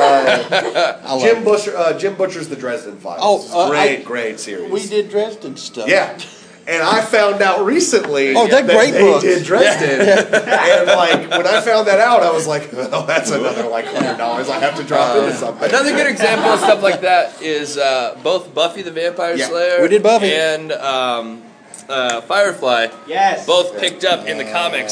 I love Jim it. Butcher. Uh, Jim Butcher's The Dresden Files. Oh, It's uh, great, I- great series. We did Dresden stuff. Yeah. And I found out recently Oh, they're that great they books. did Dresden. And like when I found that out, I was like, "Oh, that's another like hundred dollars I have to drop into something." Another good example of stuff like that is uh, both Buffy the Vampire Yeah. Slayer We did Buffy. and um, uh, Firefly. Yes. Both picked up in the comics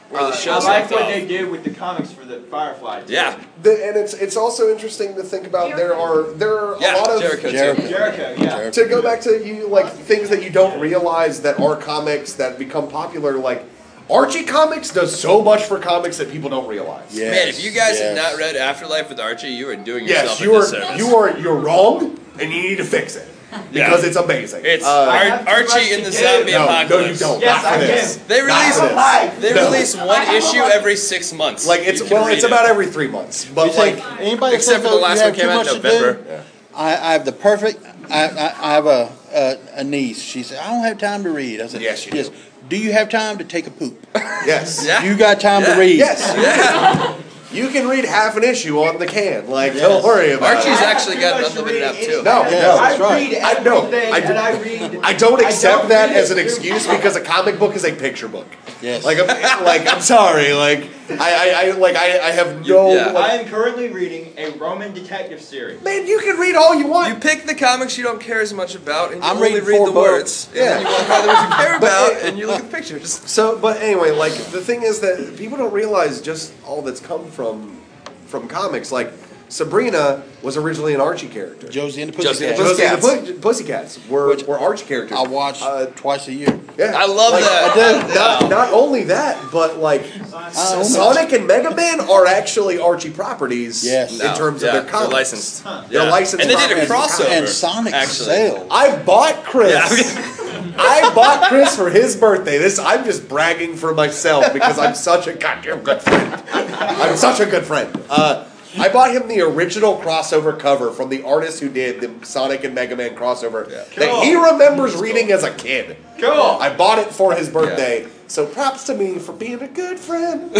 where the Uh, shows I like left what off. they did with the comics for the Firefly. Too. Yeah. The, and it's it's also interesting to think about. There are there are Yeah, a lot of Jericho. Jericho. Jericho, yeah. to go back to you like things that you don't realize that are comics that become popular. Like Archie Comics does so much for comics that people don't realize. Yes, Man, if you guys have yes. not read Afterlife with Archie, you are doing Yes, yourself you a are disservice. you are you're wrong, and you need to fix it because Yeah. it's amazing. It's Uh, I Ar- have too Archie much in to the do. zombie no, no, you apocalypse. don't. Yes, Not for I this. can. They release Not for this. they No. release one issue every six months. Like it's You can well, read it's it. about every three months. But You like, think anybody Except says for the you last have one came too out much in to do? November. I, I have the perfect. I, I, I have a, a a niece. She said, "I don't have time to read." I said, Yes, you do. Do you have time to take a poop? yes, Yeah. You got time Yeah. to read? yes, you can read half an issue on the can. Like, don't worry about Archie's it. actually got an unlimited app too. No, Yeah, no, that's I right. read I know. everything, I do- and I read. I don't accept don't that read as it an through- excuse because a comic book is a picture book. Yes. Like, I'm, like I'm sorry. Like, I, I, I like, I, I have no. Yeah. I Like, am currently reading a Roman detective series. man, you can read all you want. You pick the comics you don't care as much about, and you I'm only reading read four the books. words. And then Yeah. you walk out of the ones you care But, about, uh, and you look at the pictures. So, but anyway, like the thing is that people don't realize just all that's come from from comics. Like Sabrina was originally an Archie character. Josie and the Josie and Pussycats. the Josie and the Pu- Pussycats were, Which were Archie characters. I watch Uh, twice a year. yeah, I love Like, that. I do. Not, not only that, but like I own Sonic and Mega Man are actually Archie properties Yes. in No, terms yeah, of their they're comics. licensed. They're Yeah. licensed And they did a properties. crossover. And Sonic actually. sales. I bought Chris. Yeah. I bought Chris for his birthday. This I'm just bragging for myself because I'm such a goddamn good friend. I'm such a good friend. Uh, I bought him the original crossover cover from the artist who did the Sonic and Mega Man crossover that he remembers reading as a kid. Cool. I bought it for his birthday, so props to me for being a good friend.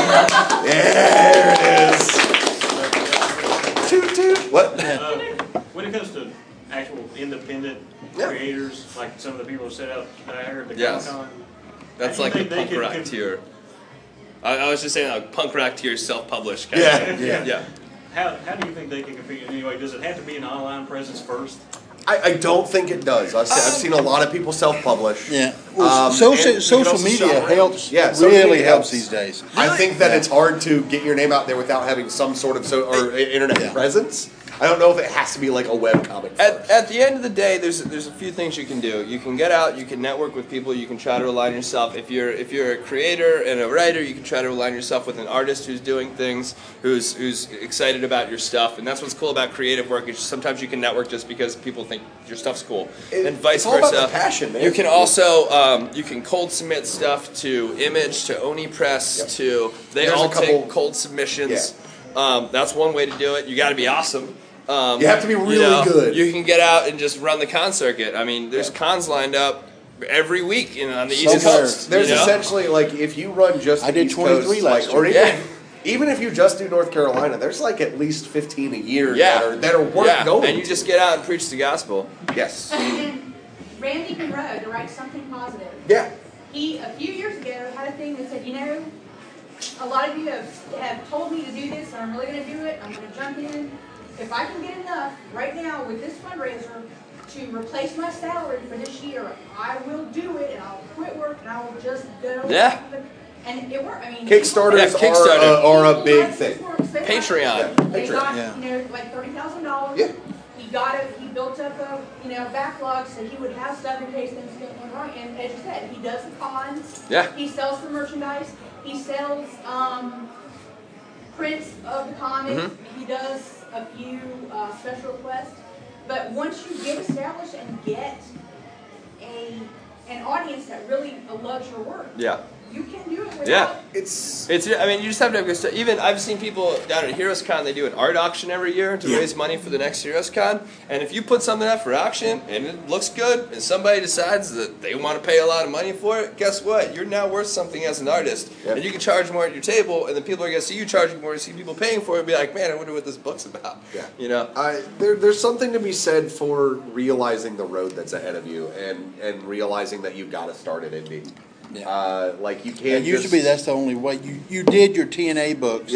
There it is. Toot toot. What? Uh, when it comes to actual independent Yeah. creators, like some of the people who set up that I heard at the Yes. Comic Con, That's I like the think they punk could rock con- tier. I, I was just saying, like punk rock tier, self-published. Kind Yeah. of. Yeah. yeah. how how do you think they can compete anyway? Does it have to be an online presence first? I, I don't think it does. I've, se- I've seen a lot of people self-publish. Yeah. Well, Um, social and you can social also media shop around. helps. Yeah, social really media helps helps. these days. I think that Yeah. it's hard to get your name out there without having some sort of so or i- internet Yeah. presence. I don't know if it has to be like a web comic. At, first. at the end of the day, there's there's a few things you can do. You can get out, you can network with people, you can try to align yourself. If you're if you're a creator and a writer, you can try to align yourself with an artist who's doing things, who's who's excited about your stuff. And that's what's cool about creative work. Is sometimes you can network just because people think your stuff's cool, It- and vice it's all versa. about the passion, man. You can also um, you can cold submit stuff to Image, to Oni Press, Yep. to they There's a all couple- take cold submissions. Um, that's one way to do it. You got to be awesome. Um, You have to be really know, good. You can get out and just run the con circuit. I mean, there's Yeah. cons lined up every week you know, on the Somewhere. East Coast. There's you know? essentially like if you run just I the did East twenty-three Coast, last like, or year. even, Yeah. even if you just do North Carolina, there's like at least fifteen a year Yeah. that are that are worth yeah. going. And you just get out and preach the gospel. yes, And Randy Monroe, to write something positive. yeah. He, a few years ago, had a thing that said, you know, a lot of you have, have told me to do this, and I'm really going to do it. I'm going to jump in. If I can get enough right now with this fundraiser to replace my salary for this year, I will do it, and I'll quit work, and I will just go. Yeah. And it worked. I mean, Kickstarters Yeah, are, Kickstarter. uh, are a People big like thing. this works. They got- Patreon. They got, Yeah. you know, like thirty thousand dollars. Yeah. He got it. He built up a, you know, backlog so he would have stuff in case things went wrong. And as you said, he does the cons. Yeah. He sells the merchandise. He sells um, prints of the comics. Mm-hmm. He does a few uh, special requests. But once you get established and get a an audience that really loves your work, Yeah. you can do it without. Yeah. It's It's. I mean, you just have to have good stuff. Even I've seen people down at Heroes Con. They do an art auction every year to raise money for the next Heroes Con. And if you put something up for auction and it looks good, and somebody decides that they want to pay a lot of money for it, guess what? You're now worth something as an artist, Yep. and you can charge more at your table. And then people are gonna see you charging more, see people paying for it, and be like, man, I wonder what this book's about. Yeah. You know. I, there, there's something to be said for realizing the road that's ahead of you and, and realizing that you've got to start at indie. Yeah. Uh, like you It can't used just, to be that's the only way. You you did your T N A books. Yeah.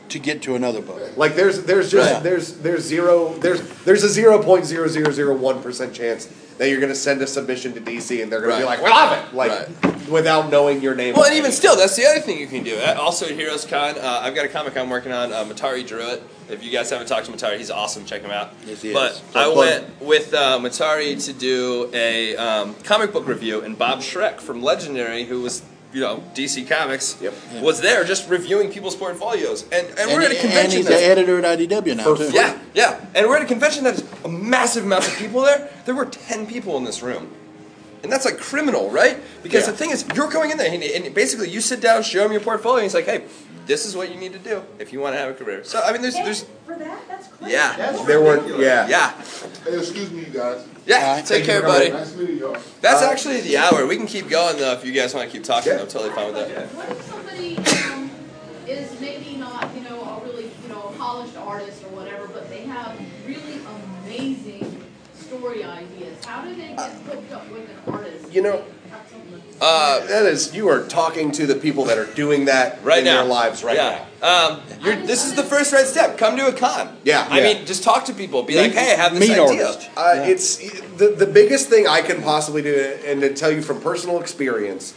to get to another book. Like there's there's just Right. there's there's zero there's there's a zero point zero zero zero one percent chance that you're gonna send a submission to D C and they're gonna be Right. like, we love it, like Right. without knowing your name. Well, on and even it. still, that's the other thing you can do. Uh, Also at Heroes Con, uh, I've got a comic I'm working on. Uh, Matari drew it. If you guys haven't talked to Matari, he's awesome. Check him out. Yes, he but is. I Plug. went with uh, Matari to do a um, comic book review, and Bob Schreck from Legendary, who was you know D C Comics, Yep. was there just reviewing people's portfolios. And, and, And, we're at a he- and convention. he's that's- the editor at I D W now, For too. free. yeah, yeah. And we're at a convention that is a massive amount of people there. There were ten people in this room. And that's like criminal, right? Because Yeah. the thing is, you're going in there and, and basically you sit down, show him your portfolio, and he's like, hey, this is what you need to do if you want to have a career. So, I mean, there's, And there's, for that, that's great. yeah, That's There were ridiculous. yeah. yeah, Hey, excuse me, you guys. yeah. Alright. Take Thank you care, for buddy. coming. Nice meeting y'all. That's Uh, actually the hour. We can keep going though if you guys want to keep talking. Yeah. I'm totally fine with that. What if somebody um, is maybe not, you know, a really, you know, polished artist or whatever, but they have really amazing story ideas? How do they get hooked up with an artist? You know, Have something- Uh, that is you are talking to the people that are doing that right in now, their lives right yeah. Um, you're, this is the first right step. Come to a con. Yeah. I Yeah. mean, just talk to people. Be like, Meet- hey, I have this meet idea. artists. now. Uh, It's the the biggest thing I can possibly do, and to tell you from personal experience.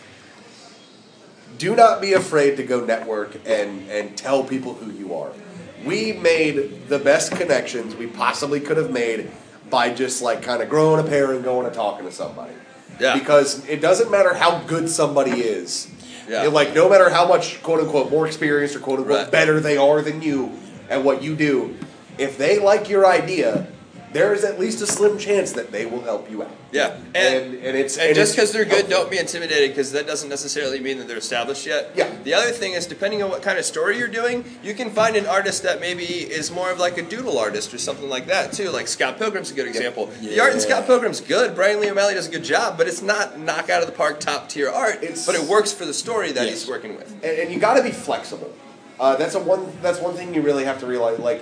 Do not be afraid to go network and, and tell people who you are. We made the best connections we possibly could have made by just like kind of growing a pair and going and talking to somebody. Yeah. Because it doesn't matter how good somebody is. Yeah. It, like no matter how much quote unquote more experienced or quote unquote Right. better they are than you at what you do, if they like your idea, there is at least a slim chance that they will help you out. Yeah, and And and it's And just it's because they're good, helpful. don't be intimidated, because that doesn't necessarily mean that they're established yet. Yeah. The other thing is, depending on what kind of story you're doing, you can find an artist that maybe is more of like a doodle artist or something like that too. Like Scott Pilgrim's a good example. The art in Scott Pilgrim's good. Brian Lee O'Malley does a good job, but it's not knock out of the park top tier art. It's- but it works for the story that Yes. he's working with. and, and you got to be flexible. Uh, that's a one. That's one thing you really have to realize. Like,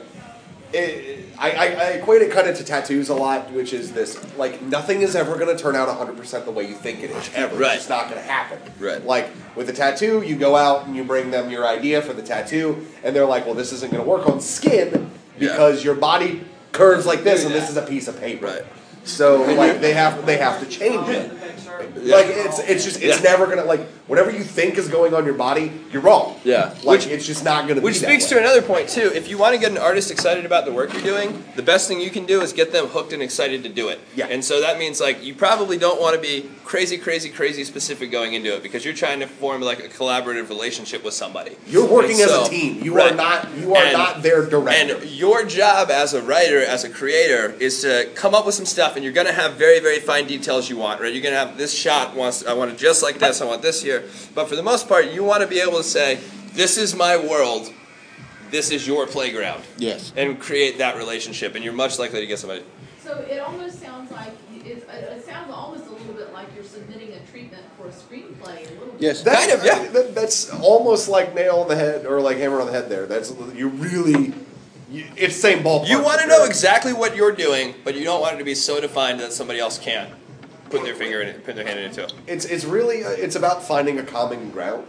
it, I, I, I equate it kind of to tattoos a lot, which is this: like, nothing is ever going to turn out one hundred percent the way you think it is. Ever, Right. it's just not going to happen. Right. Like with a tattoo, you go out and you bring them your idea for the tattoo, and they're like, "Well, this isn't going to work on skin because your body curves like this, and this is a piece of paper." Right. So like they have they have to change it. Like it's it's just it's Yeah. never gonna like whatever you think is going on your body, you're wrong. Yeah. Like Which- it's just not gonna Which be speaks that to way. another point too. If you want to get an artist excited about the work you're doing, the best thing you can do is get them hooked and excited to do it. Yeah. And so that means like you probably don't want to be crazy, crazy, crazy specific going into it, because you're trying to form like a collaborative relationship with somebody. You're working And as a so- team. You right. are not you are And- not their director. And your job as a writer, as a creator, is to come up with some stuff, and you're going to have very, very fine details you want, right? You're going to have this shot wants I want it just like this. I want this here. But for the most part, you want to be able to say, "This is my world. This is your playground," Yes. and create that relationship. And you're much likely to get somebody. So it almost sounds like, it, it sounds almost a little bit like you're submitting a treatment for a screenplay. A little bit. Yes. That's, kind of, yeah. that- that's almost like nail on the head or like hammer on the head there. That's you really you, it's the same ballpark. You want to for know sure. exactly what you're doing, but you don't want it to be so defined that somebody else can't put their finger in it, put their hand in it too. It's it's really uh, it's about finding a common ground,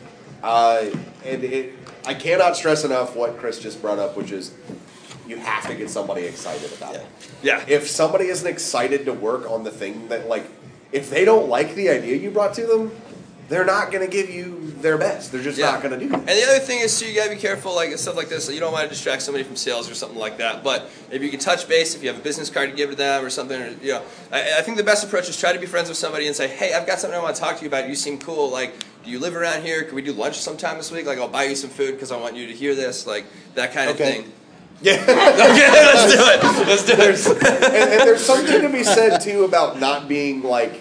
uh, and it, I cannot stress enough what Chris just brought up, which is you have to get somebody excited about it. Yeah. If somebody isn't excited to work on the thing that like, if they don't like the idea you brought to them, they're not going to give you their best. They're just Yeah. not going to do that. And the other thing is too, you gotta be careful, like stuff like this. You don't want to distract somebody from sales or something like that. But if you can touch base, if you have a business card to give to them or something, or, you know, I, I think the best approach is try to be friends with somebody and say, "Hey, I've got something I want to talk to you about. You seem cool. Like, do you live around here? Can we do lunch sometime this week? Like, I'll buy you some food because I want you to hear this. Like that kind of Okay. thing." Yeah. Okay, let's do it. Let's do There's, it. and, and there's something to be said too about not being like.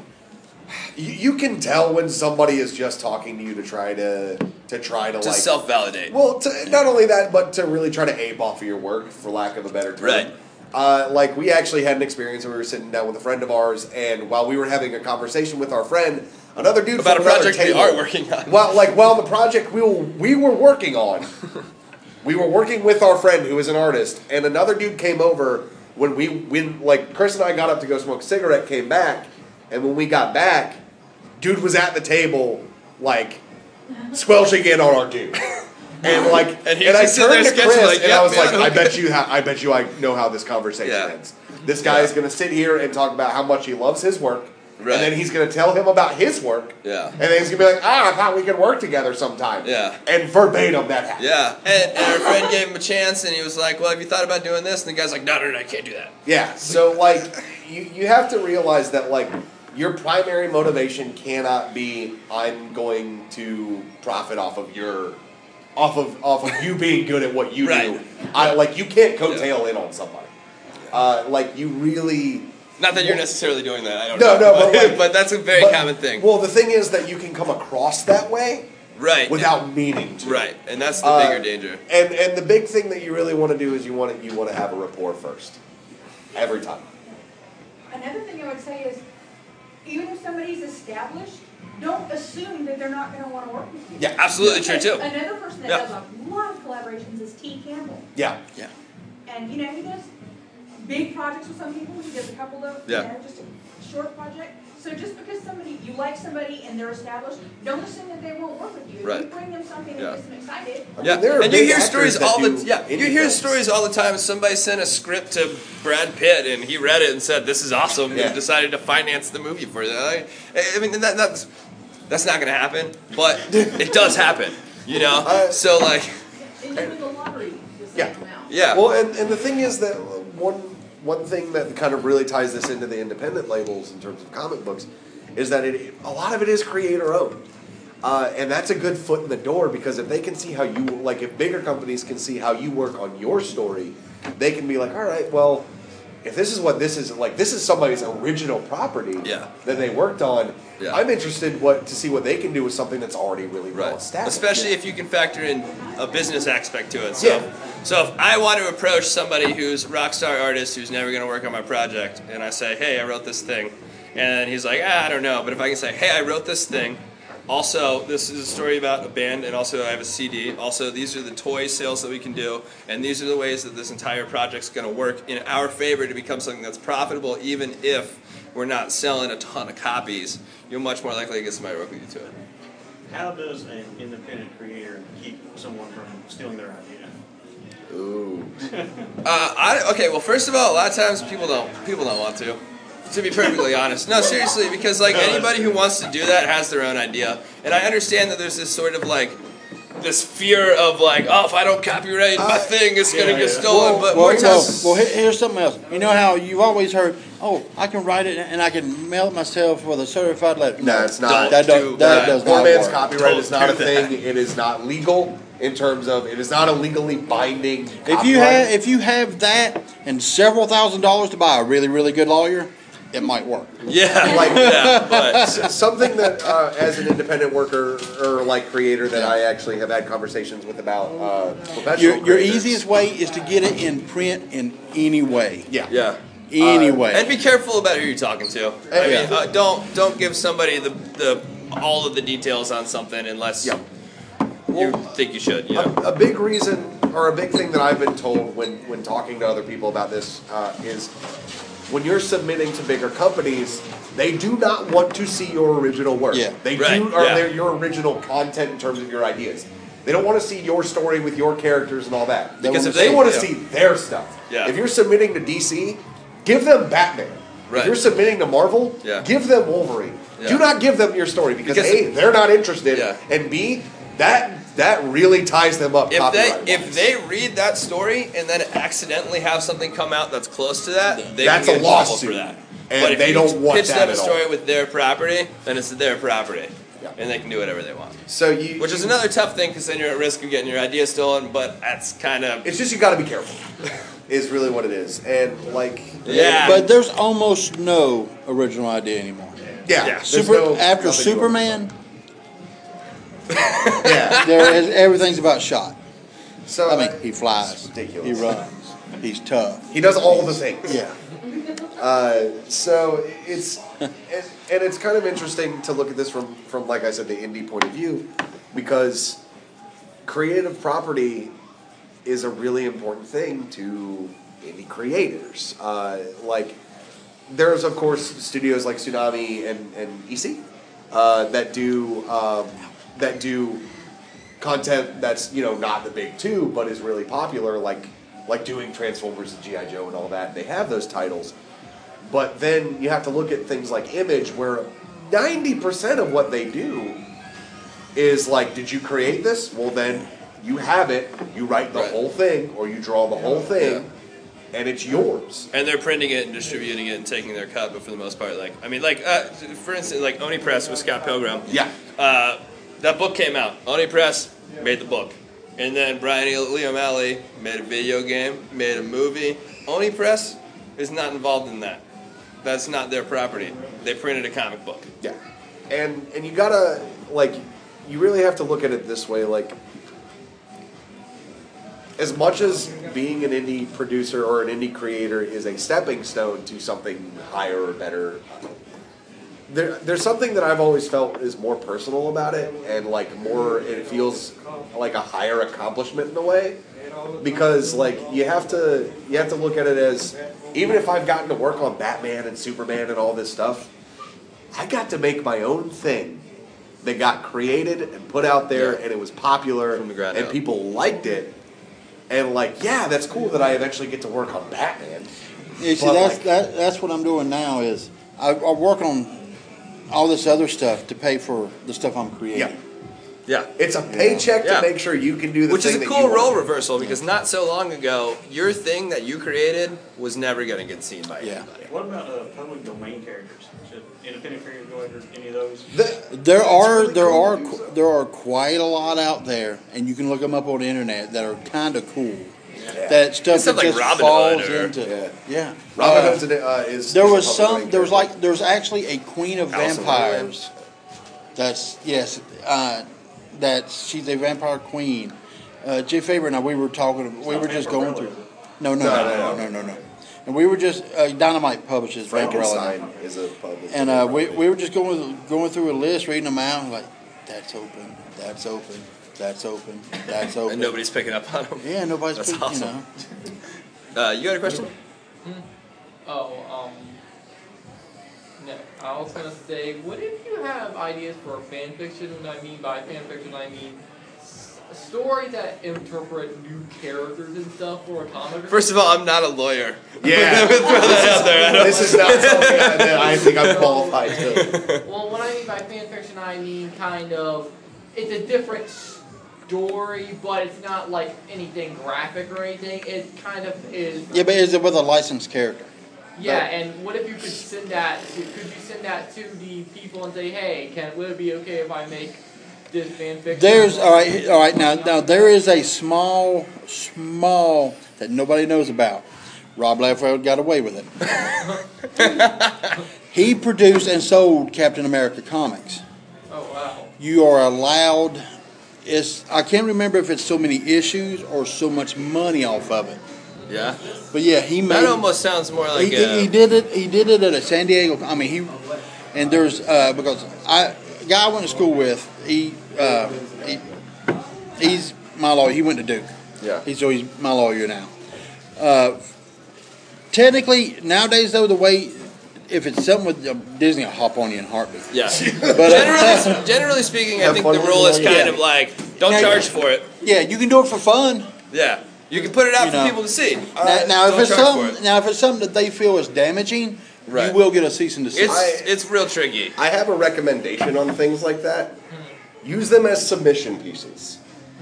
You, you can tell when somebody is just talking to you to try to to try to, To like self-validate. Well, to, not only that, but to really try to ape off of your work, for lack of a better term. Right. Uh, like we actually had an experience where we were sitting down with a friend of ours, and while we were having a conversation with our friend, another dude About from a another project we table, are working on. Well, like while the project we were, we were working on, we were working with our friend who is an artist, and another dude came over when we when like Chris and I got up to go smoke a cigarette, came back, and when we got back, dude was at the table like squelching in on our dude. And like, And he and I just sitting turned there to sketching Chris, like, and "Yep, I was man, like, I okay." bet you, ha- I bet you, I know how this conversation Yeah. ends. This guy Yeah. is going to sit here and talk about how much he loves his work, Right. and then he's going to tell him about his work, Yeah. and then he's going to be like, ah, I thought we could work together sometime. Yeah. And verbatim, that happened. Yeah, and, and our friend gave him a chance, and he was like, "Well, have you thought about doing this?" And the guy's like, "No, no, no, I can't do that." Yeah, so like you, you have to realize that like your primary motivation cannot be I'm going to profit off of your off of off of you being good at what you Right. do. I like you can't coattail in on somebody. Uh, like you really Not that you're necessarily doing that. I don't No, know. no, but, like- but that's a very but- common thing. Well, the thing is that you can come across that way Right. without meaning to. Right, and that's the Uh, bigger danger. And and the big thing that you really want to do is you want to you want to have a rapport first. Every time. Another thing I would say is, even if somebody's established, don't assume that they're not gonna wanna work with you. Yeah, absolutely true, too. Another person that Yeah. does a lot of collaborations is T. Campbell. Yeah. Yeah. And, you know, he does big projects with some people, he does a couple of, you Yeah. know, just a short project. So just because somebody, you like somebody and they're established, don't assume that they won't work with you. If Right. you bring them something that Yeah. gets them excited. Yeah, there are and you big hear actors stories that all the do yeah. You indie hear films. stories all the time. Somebody sent a script to Brad Pitt, and he read it and said, "This is awesome," Yeah. and decided to finance the movie for that. I, I mean, that, that's that's not going to happen, but it does happen. You know, Uh, so like, And then with the lottery, the Yeah. same amount. yeah, Well, and, and the thing is that one one thing that kind of really ties this into the independent labels in terms of comic books is that it a lot of it is creator owned, uh, and that's a good foot in the door because if they can see how you like, if bigger companies can see how you work on your story, they can be like, all right, well, if this is what this is like, this is somebody's original property Yeah. that they worked on. Yeah. I'm interested what to see what they can do with something that's already really well right. established. Especially if you can factor in a business aspect to it. So, Yeah. so if I want to approach somebody who's a rock star artist who's never going to work on my project, and I say, "Hey, I wrote this thing," and he's like, ah, "I don't know," but if I can say, "Hey, I wrote this thing. Also, this is a story about a band, and also I have a C D. Also, these are the toy sales that we can do, and these are the ways that this entire project's going to work in our favor to become something that's profitable, even if we're not selling a ton of copies." You're much more likely to get somebody to work with you to it. How does an independent creator keep someone from stealing their idea? Ooh. Uh, I, okay, well, first of all, a lot of times people don't people don't want to. To be perfectly honest, no, seriously, because like anybody who wants to do that has their own idea, and I understand that there's this sort of like this fear of like, oh, if I don't copyright my thing, it's gonna get stolen. Well, but well, more well, times, well, here- here's something else. You know how you've always heard, oh, I can write it and I can mail it myself with a certified letter. No, it's not. That, Don't do, do that that. does Poor not man's work. copyright is Don't not a do that. thing. It is not legal in terms of it is not a legally binding. If you have if you have that and several thousand dollars to buy a really really good lawyer, it might work. yeah, like yeah, but s- something that uh, as an independent worker or like creator that I actually have had conversations with about uh, professional. Your your creators. easiest way is to get it in print in any way. Yeah. yeah. Any way. And be careful about who you're talking to. I Yeah. mean, uh, don't don't give somebody the the all of the details on something unless Yeah. you think you should. You know? A, a big reason or a big thing that I've been told when when talking to other people about this uh, is when you're submitting to bigger companies, they do not want to see your original work. Yeah. They Right, do or yeah. their- your original content in terms of your ideas. They don't want to see your story with your characters and all that. Because if they they- want to yeah. see their stuff. Yeah. If you're submitting to D C, give them Batman. Right. If you're submitting to Marvel, Yeah. give them Wolverine. Yeah. Do not give them your story because, Because- A, they're not interested, Yeah. and B, that that really ties them up. If they copyright-wise. if they read that story and then accidentally have something come out that's close to that, they That's can a get in trouble lawsuit. for that. And but if they you don't want pitch that them a at all. story with their property, then it's their property, Yeah. and they can do whatever they want. So you, Which is another tough thing because then you're at risk of getting your idea stolen. But that's kind of it's just you got to be careful. Is really what it is, and like yeah. But there's almost no original idea anymore. yeah, Yeah. there's Super no- after nothing going Superman, on. yeah. there is everything's about shot. So I mean, he flies, it's ridiculous. he runs, he's tough. he does all the things. Yeah. Uh, so it's and, and it's kind of interesting to look at this from from like I said the indie point of view because creative property is a really important thing to indie creators. Uh, like there's of course studios like Tsunami and and E C uh, that do um, that do content that's, you know, not the big two, but is really popular, like like doing Transformers and G I. Joe and all that. They have those titles. But then you have to look at things like Image, where ninety percent of what they do is like, did you create this? Well, then you have it, you write the Right. whole thing, or you draw the whole thing, Yeah. and it's yours. And they're printing it and distributing it and taking their cut, but for the most part, like, I mean, like, uh, for instance, like Oni Press with Scott Pilgrim. Yeah. Uh, that book came out. Oni Press made the book. And then Brian Lee O'Malley made a video game, made a movie. Oni Press is not involved in that. That's not their property. They printed a comic book. Yeah. And and you gotta, like, you really have to look at it this way, like, as much as being an indie producer or an indie creator is a stepping stone to something higher or better, there, there's something that I've always felt is more personal about it, and like more, it feels like a higher accomplishment in a way, because like you have to, you have to look at it as, even if I've gotten to work on Batman and Superman and all this stuff, I got to make my own thing that got created and put out there, and it was popular, From the ground and up. people liked it. And like, yeah, that's cool that I eventually get to work on Batman. Yeah, see, But, that's like- that, that's what I'm doing now. Is I, I work on all this other stuff to pay for the stuff I'm creating. Yeah. Yeah. It's a paycheck Yeah. to make sure you can do the Which thing is a that cool you want. role reversal, because not so long ago, your thing that you created was never going to get seen by Yeah. anybody. What about uh, public domain characters? Should independent creators go after any of those? The- There are really there cool are to do qu- so. there are quite a lot out there, and you can look them up on the internet that are kind of cool. Yeah. That stuff Stuff that like just Robin falls Hood or- into Yeah. yeah. Robin Uh, Hood's an, uh, is There is a was public some. domain There was character. like there was actually a Queen of Alice in Vampires. That's yes. Uh, that she's a vampire queen. Uh, Jay Faber and I, we were talking. We not were just Vampirella, going is through. it? No, no, No, no, no, no, no. no, no, no. And we were just uh, Dynamite publishes Vampirella. Frankenstein is a public And uh, domain we, property. we were just going going through a list, reading them out, and like, that's open, that's open, that's open, that's open. And nobody's picking up on them. Yeah, nobody's That's picking, awesome. you know. Uh, you got a question? Oh, um, no. I was gonna say, what if you have ideas for fan fiction? And I mean by fan fiction, I mean s- stories that interpret new characters and stuff for a comic. First of all, I'm not a lawyer. Yeah. Throw that out there. I don't- This is not something I- that I think I'm qualified to. Well, what I mean by fan fiction, I mean kind of, it's a different story, but it's not like anything graphic or anything. It kind of is. Yeah, but is it with a licensed character? Yeah, and what if you could send that? To, could you send that to the people and say, "Hey, can would it be okay if I make this fan fiction?" There's all right, all right. Now, now there is a small, small that nobody knows about. Rob Liefeld got away with it. He produced and sold Captain America comics. Oh wow. You are allowed. It's I can't remember if it's so many issues or so much money off of it. Yeah. But yeah, he made. That almost sounds more like he, a, he did it. He did it at a San Diego. I mean, he and there's uh, because I a guy I went to school with. He, uh, he he's my lawyer. He went to Duke. Yeah. He's so he's my lawyer now. Uh, technically, nowadays though, the way if it's something with uh, Disney, will hop on you in a heartbeat. yeah. But uh, generally, generally speaking, I Have think fun the with rule it is while kind you're of like, don't Now, charge for it. yeah, you can do it for fun. Yeah. You can put it out You for know. people to see. now, now if Don't it's charge for something, it. now if it's something that they feel is damaging, Right. you will get a cease and desist. It's I- it's real tricky. I have a recommendation on things like that. Use them as submission pieces.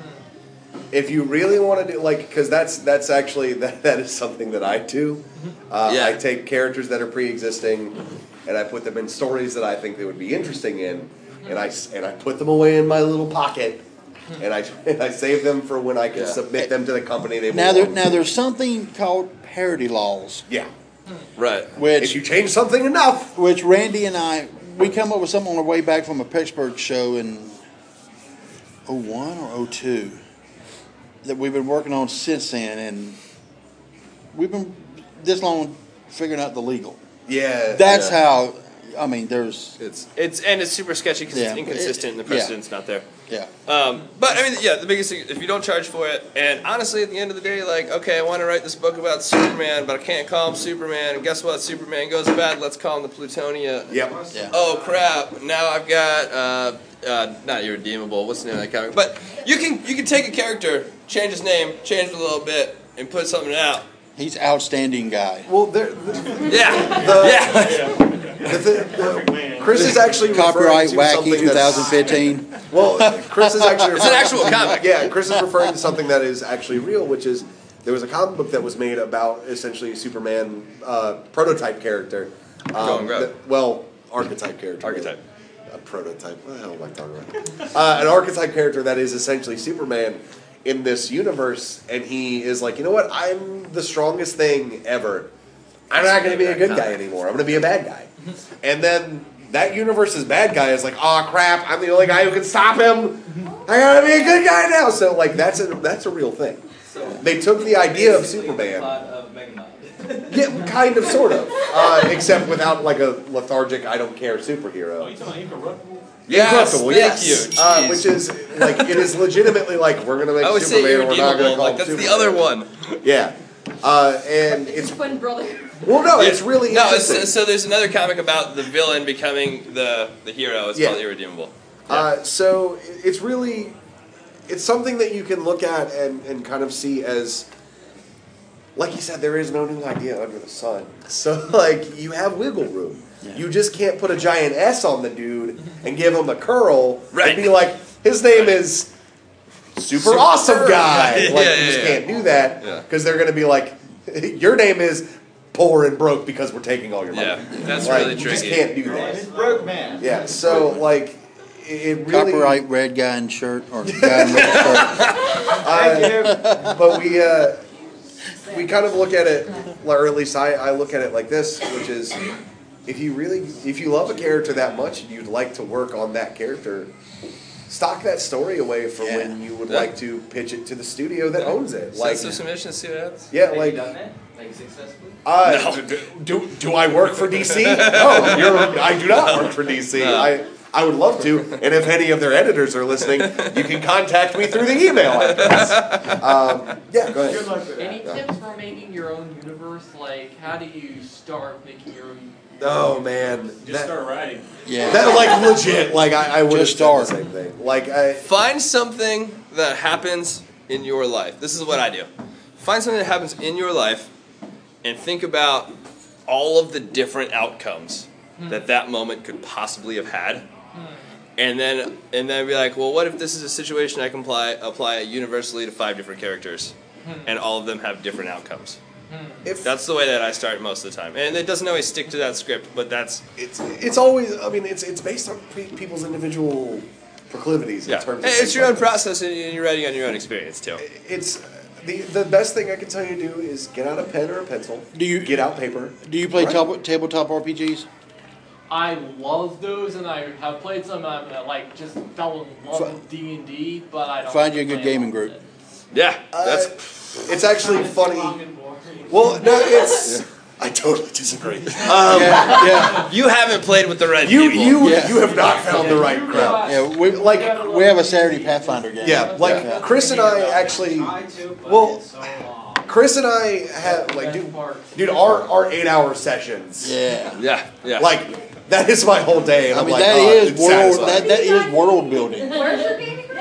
If you really want to do, like, because that's that's actually that, that is something that I do. Uh, Yeah. I take characters that are pre-existing, and I put them in stories that I think they would be interesting in, and I s- and I put them away in my little pocket, and I and I save them for when I can Yeah. submit them to the company they Now there, belong now to. there's something called parody laws, Yeah. Right. If which you change something enough, which Randy and I we come up with something on our way back from a Pittsburgh show in oh one or oh two that we've been working on since then, and we've been this long figuring out the legal. yeah. That's Yeah. how I mean, there's It's it's and it's super sketchy because Yeah. it's inconsistent and the Yeah. precedent's not there. yeah. Um, but I mean, yeah, the biggest thing if you don't charge for it, and honestly, at the end of the day, like, okay, I want to write this book about Superman, but I can't call him Superman. And guess what? Superman goes bad. Let's call him the Plutonia. Yep. Yeah. Oh crap! Now I've got uh, uh, not irredeemable. What's the name of that comic? But you can you can take a character, change his name, change it a little bit, and put something out. He's outstanding guy. Well, there. Yeah. The, yeah. The, the, the, Chris is actually Copyright referring to Wacky something that's- twenty fifteen. Well, Chris is actually It's an actual comic. Yeah, Chris is referring to something that is actually real, which is there was a comic book that was made about essentially a Superman uh, prototype character. Um, Golden Grove. that- well, archetype character. Archetype. A prototype. What the hell am I talking about? Uh, an archetype character that is essentially Superman in this universe, and he is like, you know what? I'm the strongest thing ever. I'm not going to be a good guy anymore. I'm going to be a bad guy. And then that universe's bad guy is like, oh crap, I'm the only guy who can stop him. I gotta be a good guy now. So like that's a that's a real thing. They took the idea of Superman. Yeah, kind of, sort of, uh, except without like a lethargic, I don't care superhero. Oh, you talking incorruptible? Yes, Incorruptible, thank yes. you. Uh, Jeez. which is like it is legitimately like we're gonna make I would say Superman. We're not gonna irredeemable. call Like him that's the Superman. other one. Yeah, uh, and it's Twin brother. well, no, Yeah. it's really no. It's, interesting. so there's another comic about the villain becoming the the hero. It's Yeah. called Irredeemable. Uh, so it's really, it's something that you can look at and, and kind of see as, like you said, there is no new idea under the sun. So like you have wiggle room. Yeah. You just can't put a giant S on the dude and give him a curl Right. and be like, his name is Super, Super Awesome Guy. Right. Like Yeah, you yeah, just yeah. can't do that Yeah. because they're going to be like, your name is poor and broke because we're taking all your money. Yeah, that's Like, really you just tricky. can't do that. Broke man. Yeah, so like it it really Copyright red guy in shirt or guy in red shirt. Uh, but we uh, we kind of look at it, or at least I, I look at it like this, which is if you really if you love a character that much and you'd like to work on that character, stock that story away for Yeah. when you would Yeah. like to pitch it to the studio that owns it. Send Like, some submissions, see what happens. yeah, Have like you done that? Like successfully? uh, do, do do I work for D C? No, you're, I do not work for D C. No. I I would love to, and if any of their editors are listening, you can contact me through the email address. Um, yeah, go Good ahead. luck with Any that. tips for making your own universe? Like, how do you start making your own? Oh man, Just that, start writing. Yeah. that like legit. Like I, I would have Just said the start. same thing. Like I, Find something that happens in your life. This is what I do. Find something that happens in your life and think about all of the different outcomes that that moment could possibly have had. And then and then be like, well, what if this is a situation I can apply apply universally to five different characters and all of them have different outcomes. if That's the way that I start most of the time. And it doesn't always stick to that script, but that's it's it's always. I mean, it's it's based on pe- people's individual proclivities yeah. in terms. of It's things your own like this. process and you're writing on your own experience too. It's the the best thing I can tell you to do is get out a pen or a pencil. Do you- get out paper? Do you play Right. tab- tabletop R P Gs? I love those, and I have played some. I'm uh, like just fell in love Fi- with D and D, but I don't. Find you a good play gaming along group. with Yeah, Uh, that's it's actually it. funny. Long and boring. Well, no, it's. I totally disagree. Um, Yeah, yeah, you haven't played with the right You people. you Yeah. you have not found the right crowd. yeah. We Like we have a Saturday Pathfinder game. yeah, like Yeah. Chris and I actually. Tried to, but Well, it's so long. Chris and I have like dude, dude our our eight hour sessions. Yeah. Yeah, yeah. Like that is my whole day, and I I'm mean like, that oh, is it's world satisfying. that, that is world building. Where's your gaming room?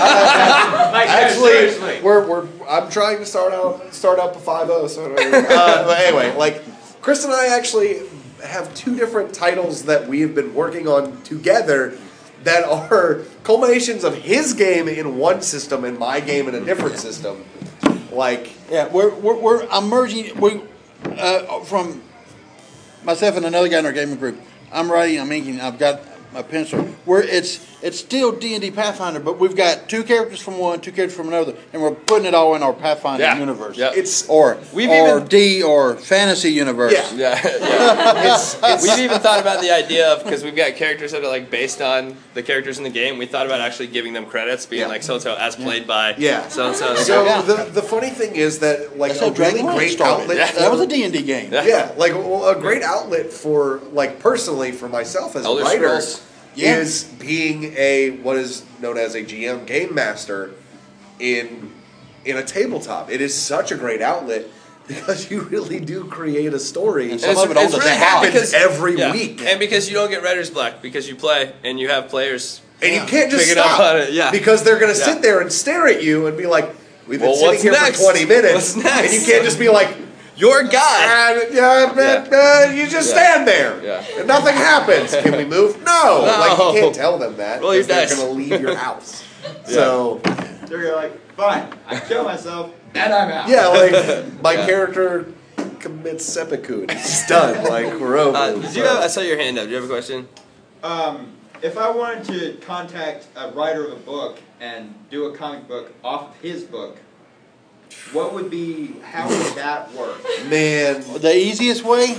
Like, Actually, seriously. we're we're I'm trying to start out start up a five oh. So uh, but anyway, like Chris and I actually have two different titles that we have been working on together that are culminations of his game in one system and my game in a different system. Like Yeah, we're we're, we're I'm merging we uh, from myself and another guy in our gaming group. I'm writing, I'm inking, I've got my pencil. Where it's it's still D and D Pathfinder, but we've got two characters from one, two characters from another, and we're putting it all in our Pathfinder Yeah. universe. Yeah. It's Or We've or even- D or fantasy universe. Yeah. Yeah, yeah. it's, it's We've even thought about the idea of, because we've got characters that are like based on the characters in the game. We thought about actually giving them credits, being Yeah. like so and so as played by Yeah. so and so. so Yeah. the the funny thing is that like That's a how really Dragon Lance great started. outlet. Yeah. for- That was a D and D game. Yeah. Yeah, like well, a great outlet for like personally for myself as Elder a writer Scrolls. Yeah. is being a what is known as a G M game master in in a tabletop. It is such a great outlet because you really do create a story. And some of it it's also really happens hard because- every yeah. week. and because you don't get writer's block because you play and you have players. And you can't just Picking up stop on it, yeah. because they're going to Yeah. sit there and stare at you and be like, "We've been Well, sitting what's here next? for twenty minutes," What's next? and you can't just be like, Your guy. "Ah, yeah, uh, uh, you just Yeah. stand there, Yeah. and nothing happens. Can we move? No, like you can't tell them that. Roll your 'cause they're dice. going to leave your house. So They're gonna like, fine, I kill myself, and I'm out. yeah, like my Yeah. character commits seppuku. It's done. Like we're over. Uh, did you So- have? I saw your hand up. Do you have a question? Um, if I wanted to contact a writer of a book and do a comic book off of his book, what would be, how would that work? Man, The easiest way,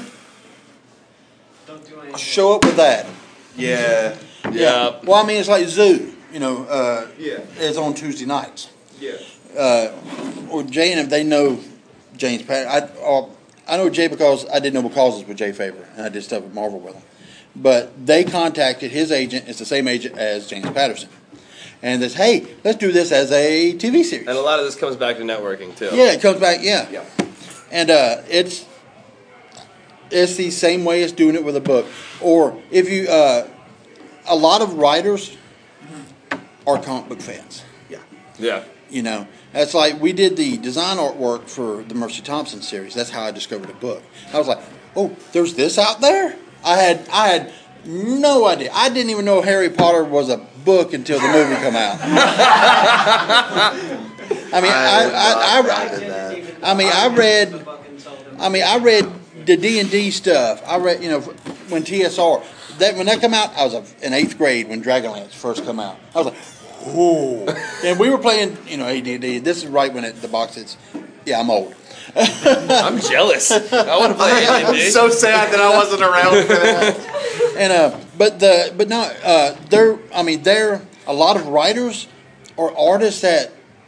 Don't do anything. show up with that. yeah. Yeah. Well, I mean, it's like Zoo. You know, uh, Yeah, it's on Tuesday nights. yeah. Uh, or Jay and them, they know James Patterson. I, or, I know Jay because I did Noble Causes with Jay Faber, and I did stuff with Marvel with him. But they contacted his agent. It's the same agent as James Patterson, and they said, "Hey, let's do this as a T V series." And a lot of this comes back to networking too. Yeah, it comes back. Yeah, Yeah. and uh, it's it's the same way as doing it with a book. Or if you, uh, a lot of writers are comic book fans. Yeah. Yeah. You know, that's like we did the design artwork for the Mercy Thompson series. That's how I discovered a book. I was like, "Oh, there's this out there." I had I had no idea. I didn't even know Harry Potter was a book until the movie come out. I mean, I I, I, did that. I mean, I read. I mean, I read the D and D stuff. I read, you know, when T S R that when that come out, I was in eighth grade when Dragonlance first come out. I was like, "Whoa!" And we were playing, you know, A D and D. This is right when it, the box hits. Yeah, I'm old. I'm jealous. I want to play A and I'm D. so sad that I wasn't around for that. And uh, but the but no, uh, there. I mean, there a lot of writers or artists that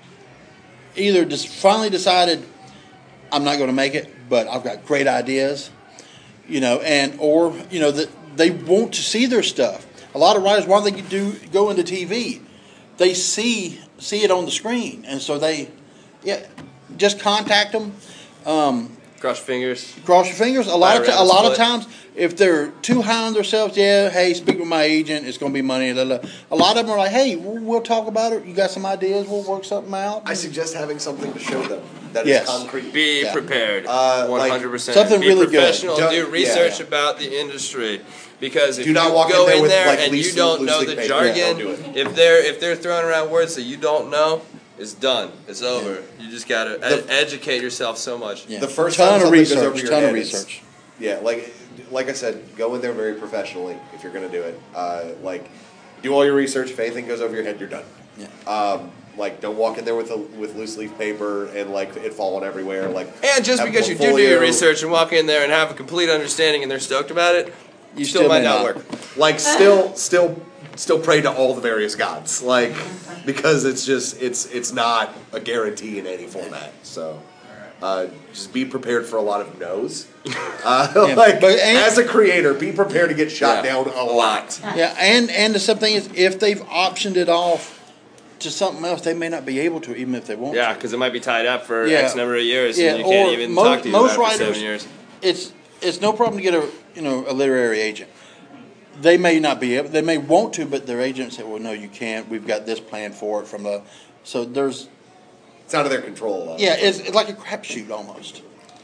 either just finally decided I'm not going to make it, but I've got great ideas, you know, and or you know that they want to see their stuff. A lot of writers, why they do go into T V, they see see it on the screen, and so they, yeah, just contact them. Um, Cross your fingers. Cross your fingers. A lot Buy of a t- a lot of split. times, if they're too high on themselves, yeah, hey, speak with my agent. It's going to be money. Blah, blah. A lot of them are like, hey, we'll, we'll talk about it. You got some ideas? We'll work something out. I suggest having something to show them that is Yes. concrete. Be Yeah. prepared. Uh, like, One hundred percent. something Be really good. professional. Don't- Do research yeah. about the industry. Because if Do not you walk in go there in with, there like, and you loose- don't loose know leaf the paper, jargon, don't do it. if they're if they're throwing around words that you don't know, it's done. It's over. You just gotta The- ed- educate yourself so much. Yeah. The first ton time of something goes research. over your Ton of head, it's- research. Yeah, like like I said, go in there very professionally if you're going to do it. Uh, like, do all your research. If anything goes over your head, you're done. Yeah. Um, like, don't walk in there with a, with loose leaf paper and like it falling everywhere. Like, And just have a because you do do portfolio. your research and walk in there and have a complete understanding and they're stoked about it, You still, still might may not not. work. like still still still pray to all the various gods. Like, because it's just it's it's not a guarantee in any format. So. Uh, just be prepared for a lot of no's. Uh, Yeah, like but- and- as a creator, be prepared to get shot Yeah. down a lot. Yeah, and and the something is, if they've optioned it off to something else, they may not be able to, even if they want Yeah, to. because it might be tied up for Yeah. X number of years Yeah, and you can't or even mo- talk to you most about it for writers- seven years. It's it's no problem to get a you know a literary agent. They may not be able, they may want to, but their agent say, "Well, no, you can't. We've got this plan for it." From the so there's It's out of their control. A lot. yeah, it's, it's like a crapshoot almost.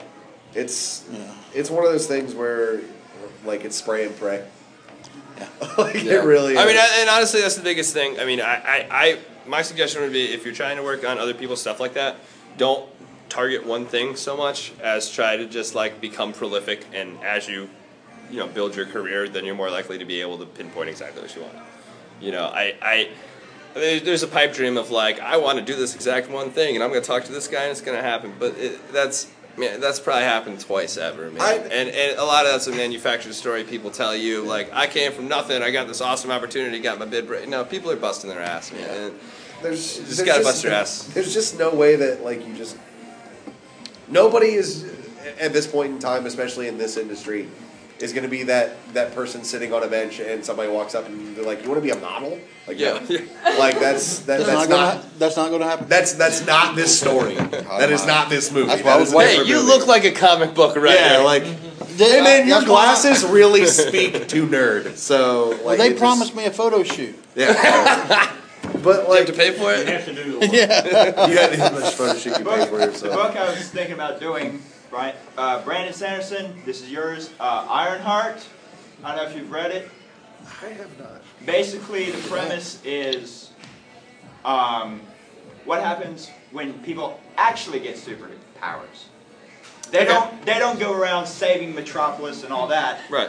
It's Yeah. it's one of those things where like it's spray and pray. Yeah. like Yeah. it really. I mean, is. and honestly, that's the biggest thing. I mean, I, I, I, my suggestion would be if you're trying to work on other people's stuff like that, don't target one thing so much as try to just like become prolific. And as you, you know, build your career, then you're more likely to be able to pinpoint exactly what you want. You know, I, I there- there's a pipe dream of like, I want to do this exact one thing, and I'm going to talk to this guy, and it's going to happen. But it, that's man, that's probably happened twice ever, man. I- and and a lot of that's a manufactured story. People tell you like, I came from nothing, I got this awesome opportunity, got my bid. Bra-. No, people are busting their ass, man. And There's you just there's gotta bust your ass. There's just no way that like you just nobody is at this point in time, especially in this industry, is going to be that that person sitting on a bench and somebody walks up and they're like, "You want to be a model?" Like, Yeah. no. like that's that, That's, that's not not. gonna. That's not gonna happen. That's that's not this story. That is not this movie. That's why I That was is a waiting. Hey, different you movie. look like a comic book writer. Yeah, like They- hey man, your that's why I- glasses really speak to nerd. So like, Well, they it just- promised me a photo shoot. Yeah, but You have like to pay for You it. have to do the work. Yeah. you got how much photo shoot you pay for The yourself. book I was thinking about doing, right? Uh, Brandon Sanderson, this is yours. Uh, Ironheart. I don't know if you've read it. I have not. Basically, the premise is um, what happens when people actually get superpowers. They Okay. don't. They don't go around saving Metropolis and all that. Right.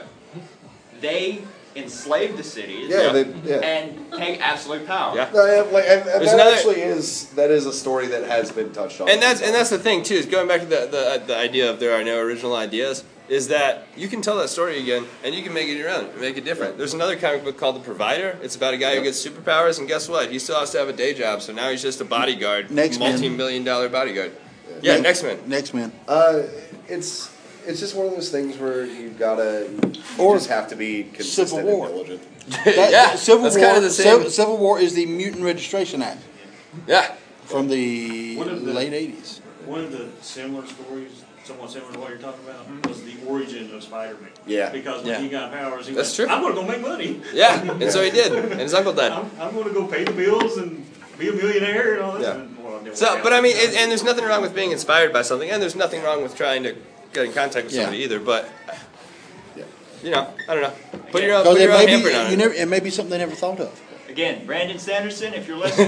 They enslave the cities Yeah, they, yeah. and take absolute power. Yeah. No, yeah, like, and, and There's that another- actually is that is a story that has been touched on. And that's and that's the thing too, is going back to the, the the idea of there are no original ideas, is that you can tell that story again and you can make it your own, make it different. There's another comic book called The Provider. It's about a guy who gets superpowers, and guess what? He still has to have a day job, so now he's just a bodyguard, Next Man. multi-million dollar bodyguard. Yeah, next man. Next man. Uh, it's it's just one of those things where you gotta you Or just have to be consistent Civil and War. diligent. That, Yeah, Civil that's War. kind of the same. Civ- Civil War is the Mutant Registration Act Yeah. from the One of the- late eighties. One of the similar stories, somewhat similar to what you're talking about, was the origin of Spider-Man. Yeah. Because when Yeah. he got powers, he That's went, true. I'm going to go make money. Yeah, and so he did, and his uncle died. I'm, I'm going to go pay the bills and be a millionaire and all this. Yeah. And, well, it didn't So, work but out. I mean, it, and there's nothing wrong with being inspired by something, and there's nothing wrong with trying to get in contact with Yeah. somebody either. But Yeah. you know, I don't know. Put your own, Because put it your own may be handprint on you it. never. It may be something they never thought of. Again, Brandon Sanderson, if you're listening,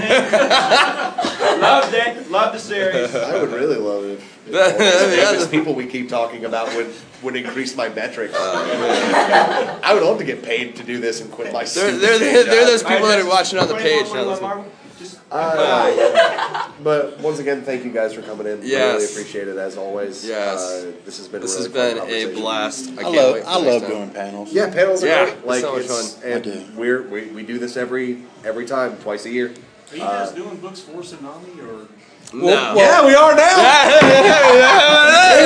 love that, love the series. I would really love it if, Yeah, if the- these people we keep talking about would would increase my metrics. I would love to get paid to do this and quit my They're, stupid they're, day they're, they're job. those people that are watching on the twenty-four, page. Now twenty-one listen. Marvel, just Uh, but once again, thank you guys for coming in. I Yes. really appreciate it as always. Yes. Uh, this has been This a has really been fun a conversation. blast. I, I can't love. wait for I next love time. doing panels. Yeah, panels are Yeah, great. it's Like so much it's, fun. and I do. we're we, we do this every every time, twice a year. Are you guys doing books for Tsunami or? No. Well, Yeah, we are now.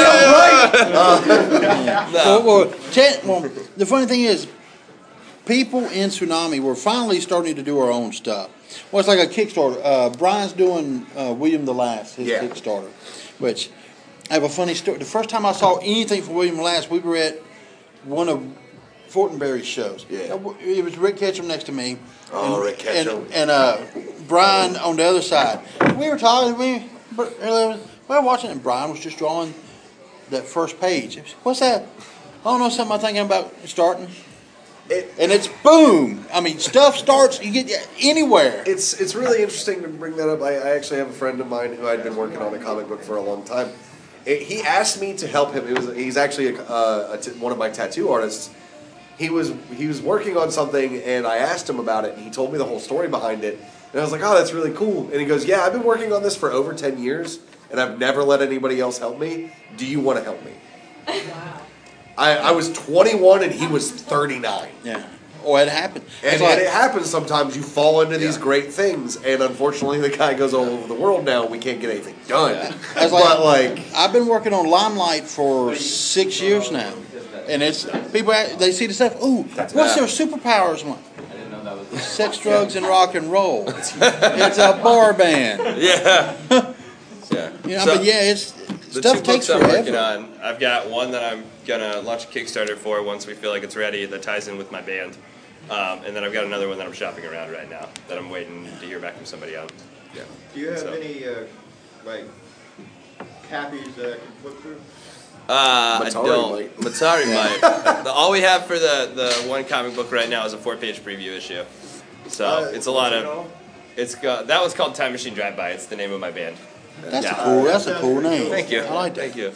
No. Well, well, Chet- well, the funny thing is, people in Tsunami were finally starting to do our own stuff. Well, it's like a Kickstarter. Uh, Brian's doing uh, William the Last, his Yeah. Kickstarter, which I have a funny story. The first time I saw anything from William the Last, we were at one of Fortenberry's shows. Yeah. It was Rick Ketchum next to me. Oh, and, Rick Ketchum. And, and uh, Brian on the other side. We were talking, we, we were watching, and Brian was just drawing that first page. What's that? I don't know, something I'm thinking about starting. It, And it's boom. I mean, stuff starts, you get anywhere. It's it's really interesting to bring that up. I, I actually have a friend of mine who I'd been working on a comic book for a long time. It, he asked me to help him. It was he's actually a, uh, a t- one of my tattoo artists. He was he was working on something, and I asked him about it, and he told me the whole story behind it. And I was like, "Oh, that's really cool." And he goes, "Yeah, I've been working on this for over ten years, and I've never let anybody else help me. Do you want to help me?" Wow. I, I was twenty-one, and he was thirty-nine. Yeah. Oh, it happened. And, It's like- and it happens sometimes. You fall into these Yeah. great things, and unfortunately, the guy goes all over the world now. We can't get anything done. That's But like, I've been working on Limelight for six years now, and it's people ask- they see the stuff. Ooh, what's their superpowers? One, I didn't know that was. sex, drugs, and rock and roll. It's a bar band. Yeah. Yeah. You know, So- but yeah, it's The stuff two takes books I'm working forever. on, I've got one that I'm gonna launch a Kickstarter for once we feel like it's ready. That ties in with my band, um, and then I've got another one that I'm shopping around right now that I'm waiting to hear back from somebody on. Yeah. Do you have So. any uh, like cappies that I can flip through? Uh, I Matari don't. might. Matari might. The, all we have for the, the one comic book right now is a four-page preview issue. So Uh, it's a lot What's it of. called? It's got that one's called Time Machine Drive By. It's the name of my band. That's Yeah. a cool. That's a cool name. Thank you. I like that. Thank you.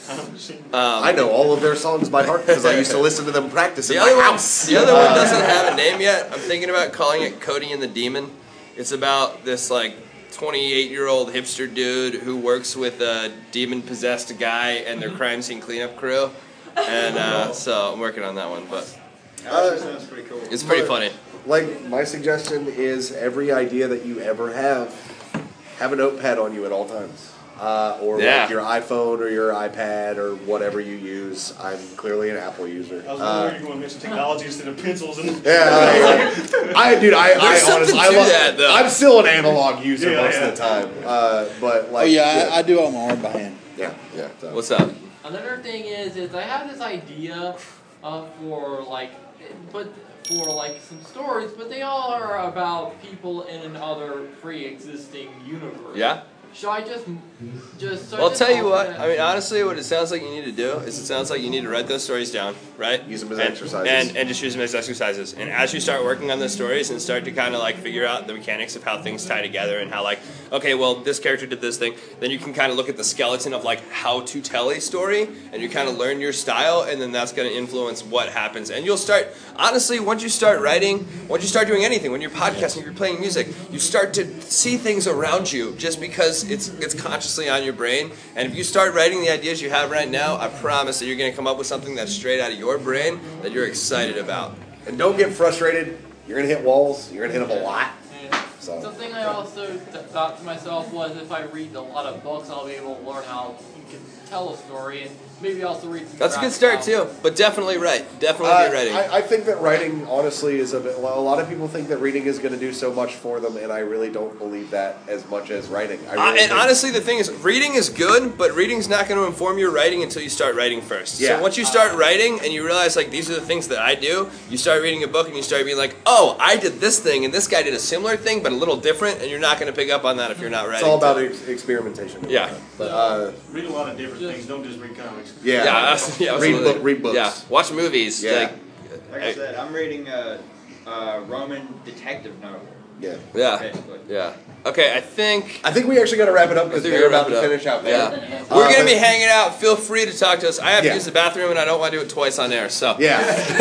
I know all of their songs by heart because I used to listen to them practice in The my other one, house. the other one doesn't have a name yet. I'm thinking about calling it Cody and the Demon. It's about this like twenty-eight-year-old hipster dude who works with a demon-possessed guy and their crime scene cleanup crew. And uh, so I'm working on that one, but That sounds pretty cool. it's pretty But, funny. Like, my suggestion is every idea that you ever have, have a notepad on you at all times. Uh, or Yeah. like your iPhone or your iPad or whatever you use. I'm clearly an Apple user. I was Uh, wondering if you're going to mention technology instead of pencils and. Yeah, I, I dude, I, I There's something honestly, I to love that, though. I'm still an analog user Yeah, most yeah. of the time, uh, but Oh like, yeah, I, I do all my art by hand. yeah, yeah. So. What's up? Another thing is, is I have this idea uh, for like, but for like some stories, but they all are about people in another pre-existing universe. Yeah? Should I just, just? should I Well, I'll just tell you offer what. that? I mean, honestly, what it sounds like you need to do is it sounds like you need to write those stories down, right? Use them as and, exercises. And, and just use them as exercises. And as you start working on those stories and start to kind of like figure out the mechanics of how things tie together and how like, okay, well, this character did this thing, then you can kind of look at the skeleton of like how to tell a story and you kind of learn your style and then that's going to influence what happens. And you'll start, honestly, once you start writing, once you start doing anything, when you're podcasting, if you're playing music, you start to see things around you just because it's it's consciously on your brain. And if you start writing the ideas you have right now, I promise that you're going to come up with something that's straight out of your brain that you're excited about. And don't get frustrated. You're gonna hit walls. You're gonna hit them a lot. So. Something I also th- thought to myself was if I read a lot of books, I'll be able to learn how you can tell a story, and maybe also read some. That's a good graphic start novels. too, but definitely write. Definitely Uh, be writing. I, I think that writing, honestly, is a bit. Well, a lot of people think that reading is going to do so much for them, and I really don't believe that as much as writing. I Uh, really and think- honestly, the thing is, reading is good, but reading's not going to inform your writing until you start writing first. Yeah. So once you start writing and you realize, like, these are the things that I do, you start reading a book and you start being like, oh, I did this thing, and this guy did a similar thing, but a little different, and you're not going to pick up on that if you're not it's writing. all about ex- experimentation. Yeah. But uh, Read a lot of different things. Don't just read comics. yeah, Yeah, that's- yeah, read absolutely. book, read books. Yeah, watch movies. Yeah. Like, Like I said, I'm reading a, a Roman detective novel. Yeah. yeah, Basically. yeah. Okay, I think. I think we actually got to wrap it up because I think we're we about wrap to it up. finish out Yeah. there. We're Uh, gonna but- be hanging out. Feel free to talk to us. I have Yeah. to use the bathroom and I don't want to do it twice on air. So Yeah.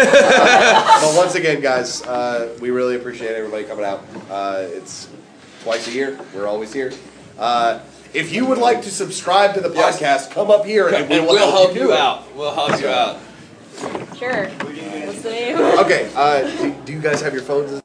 uh, but once again, guys, uh, we really appreciate everybody coming out. Uh, it's twice a year. We're always here. Uh, if you would like to subscribe to the Yes. podcast, come up here and, and we will we'll help, help you you do it. out. We'll help you out. Sure. What's the name? Okay. Uh, do, do you guys have your phones?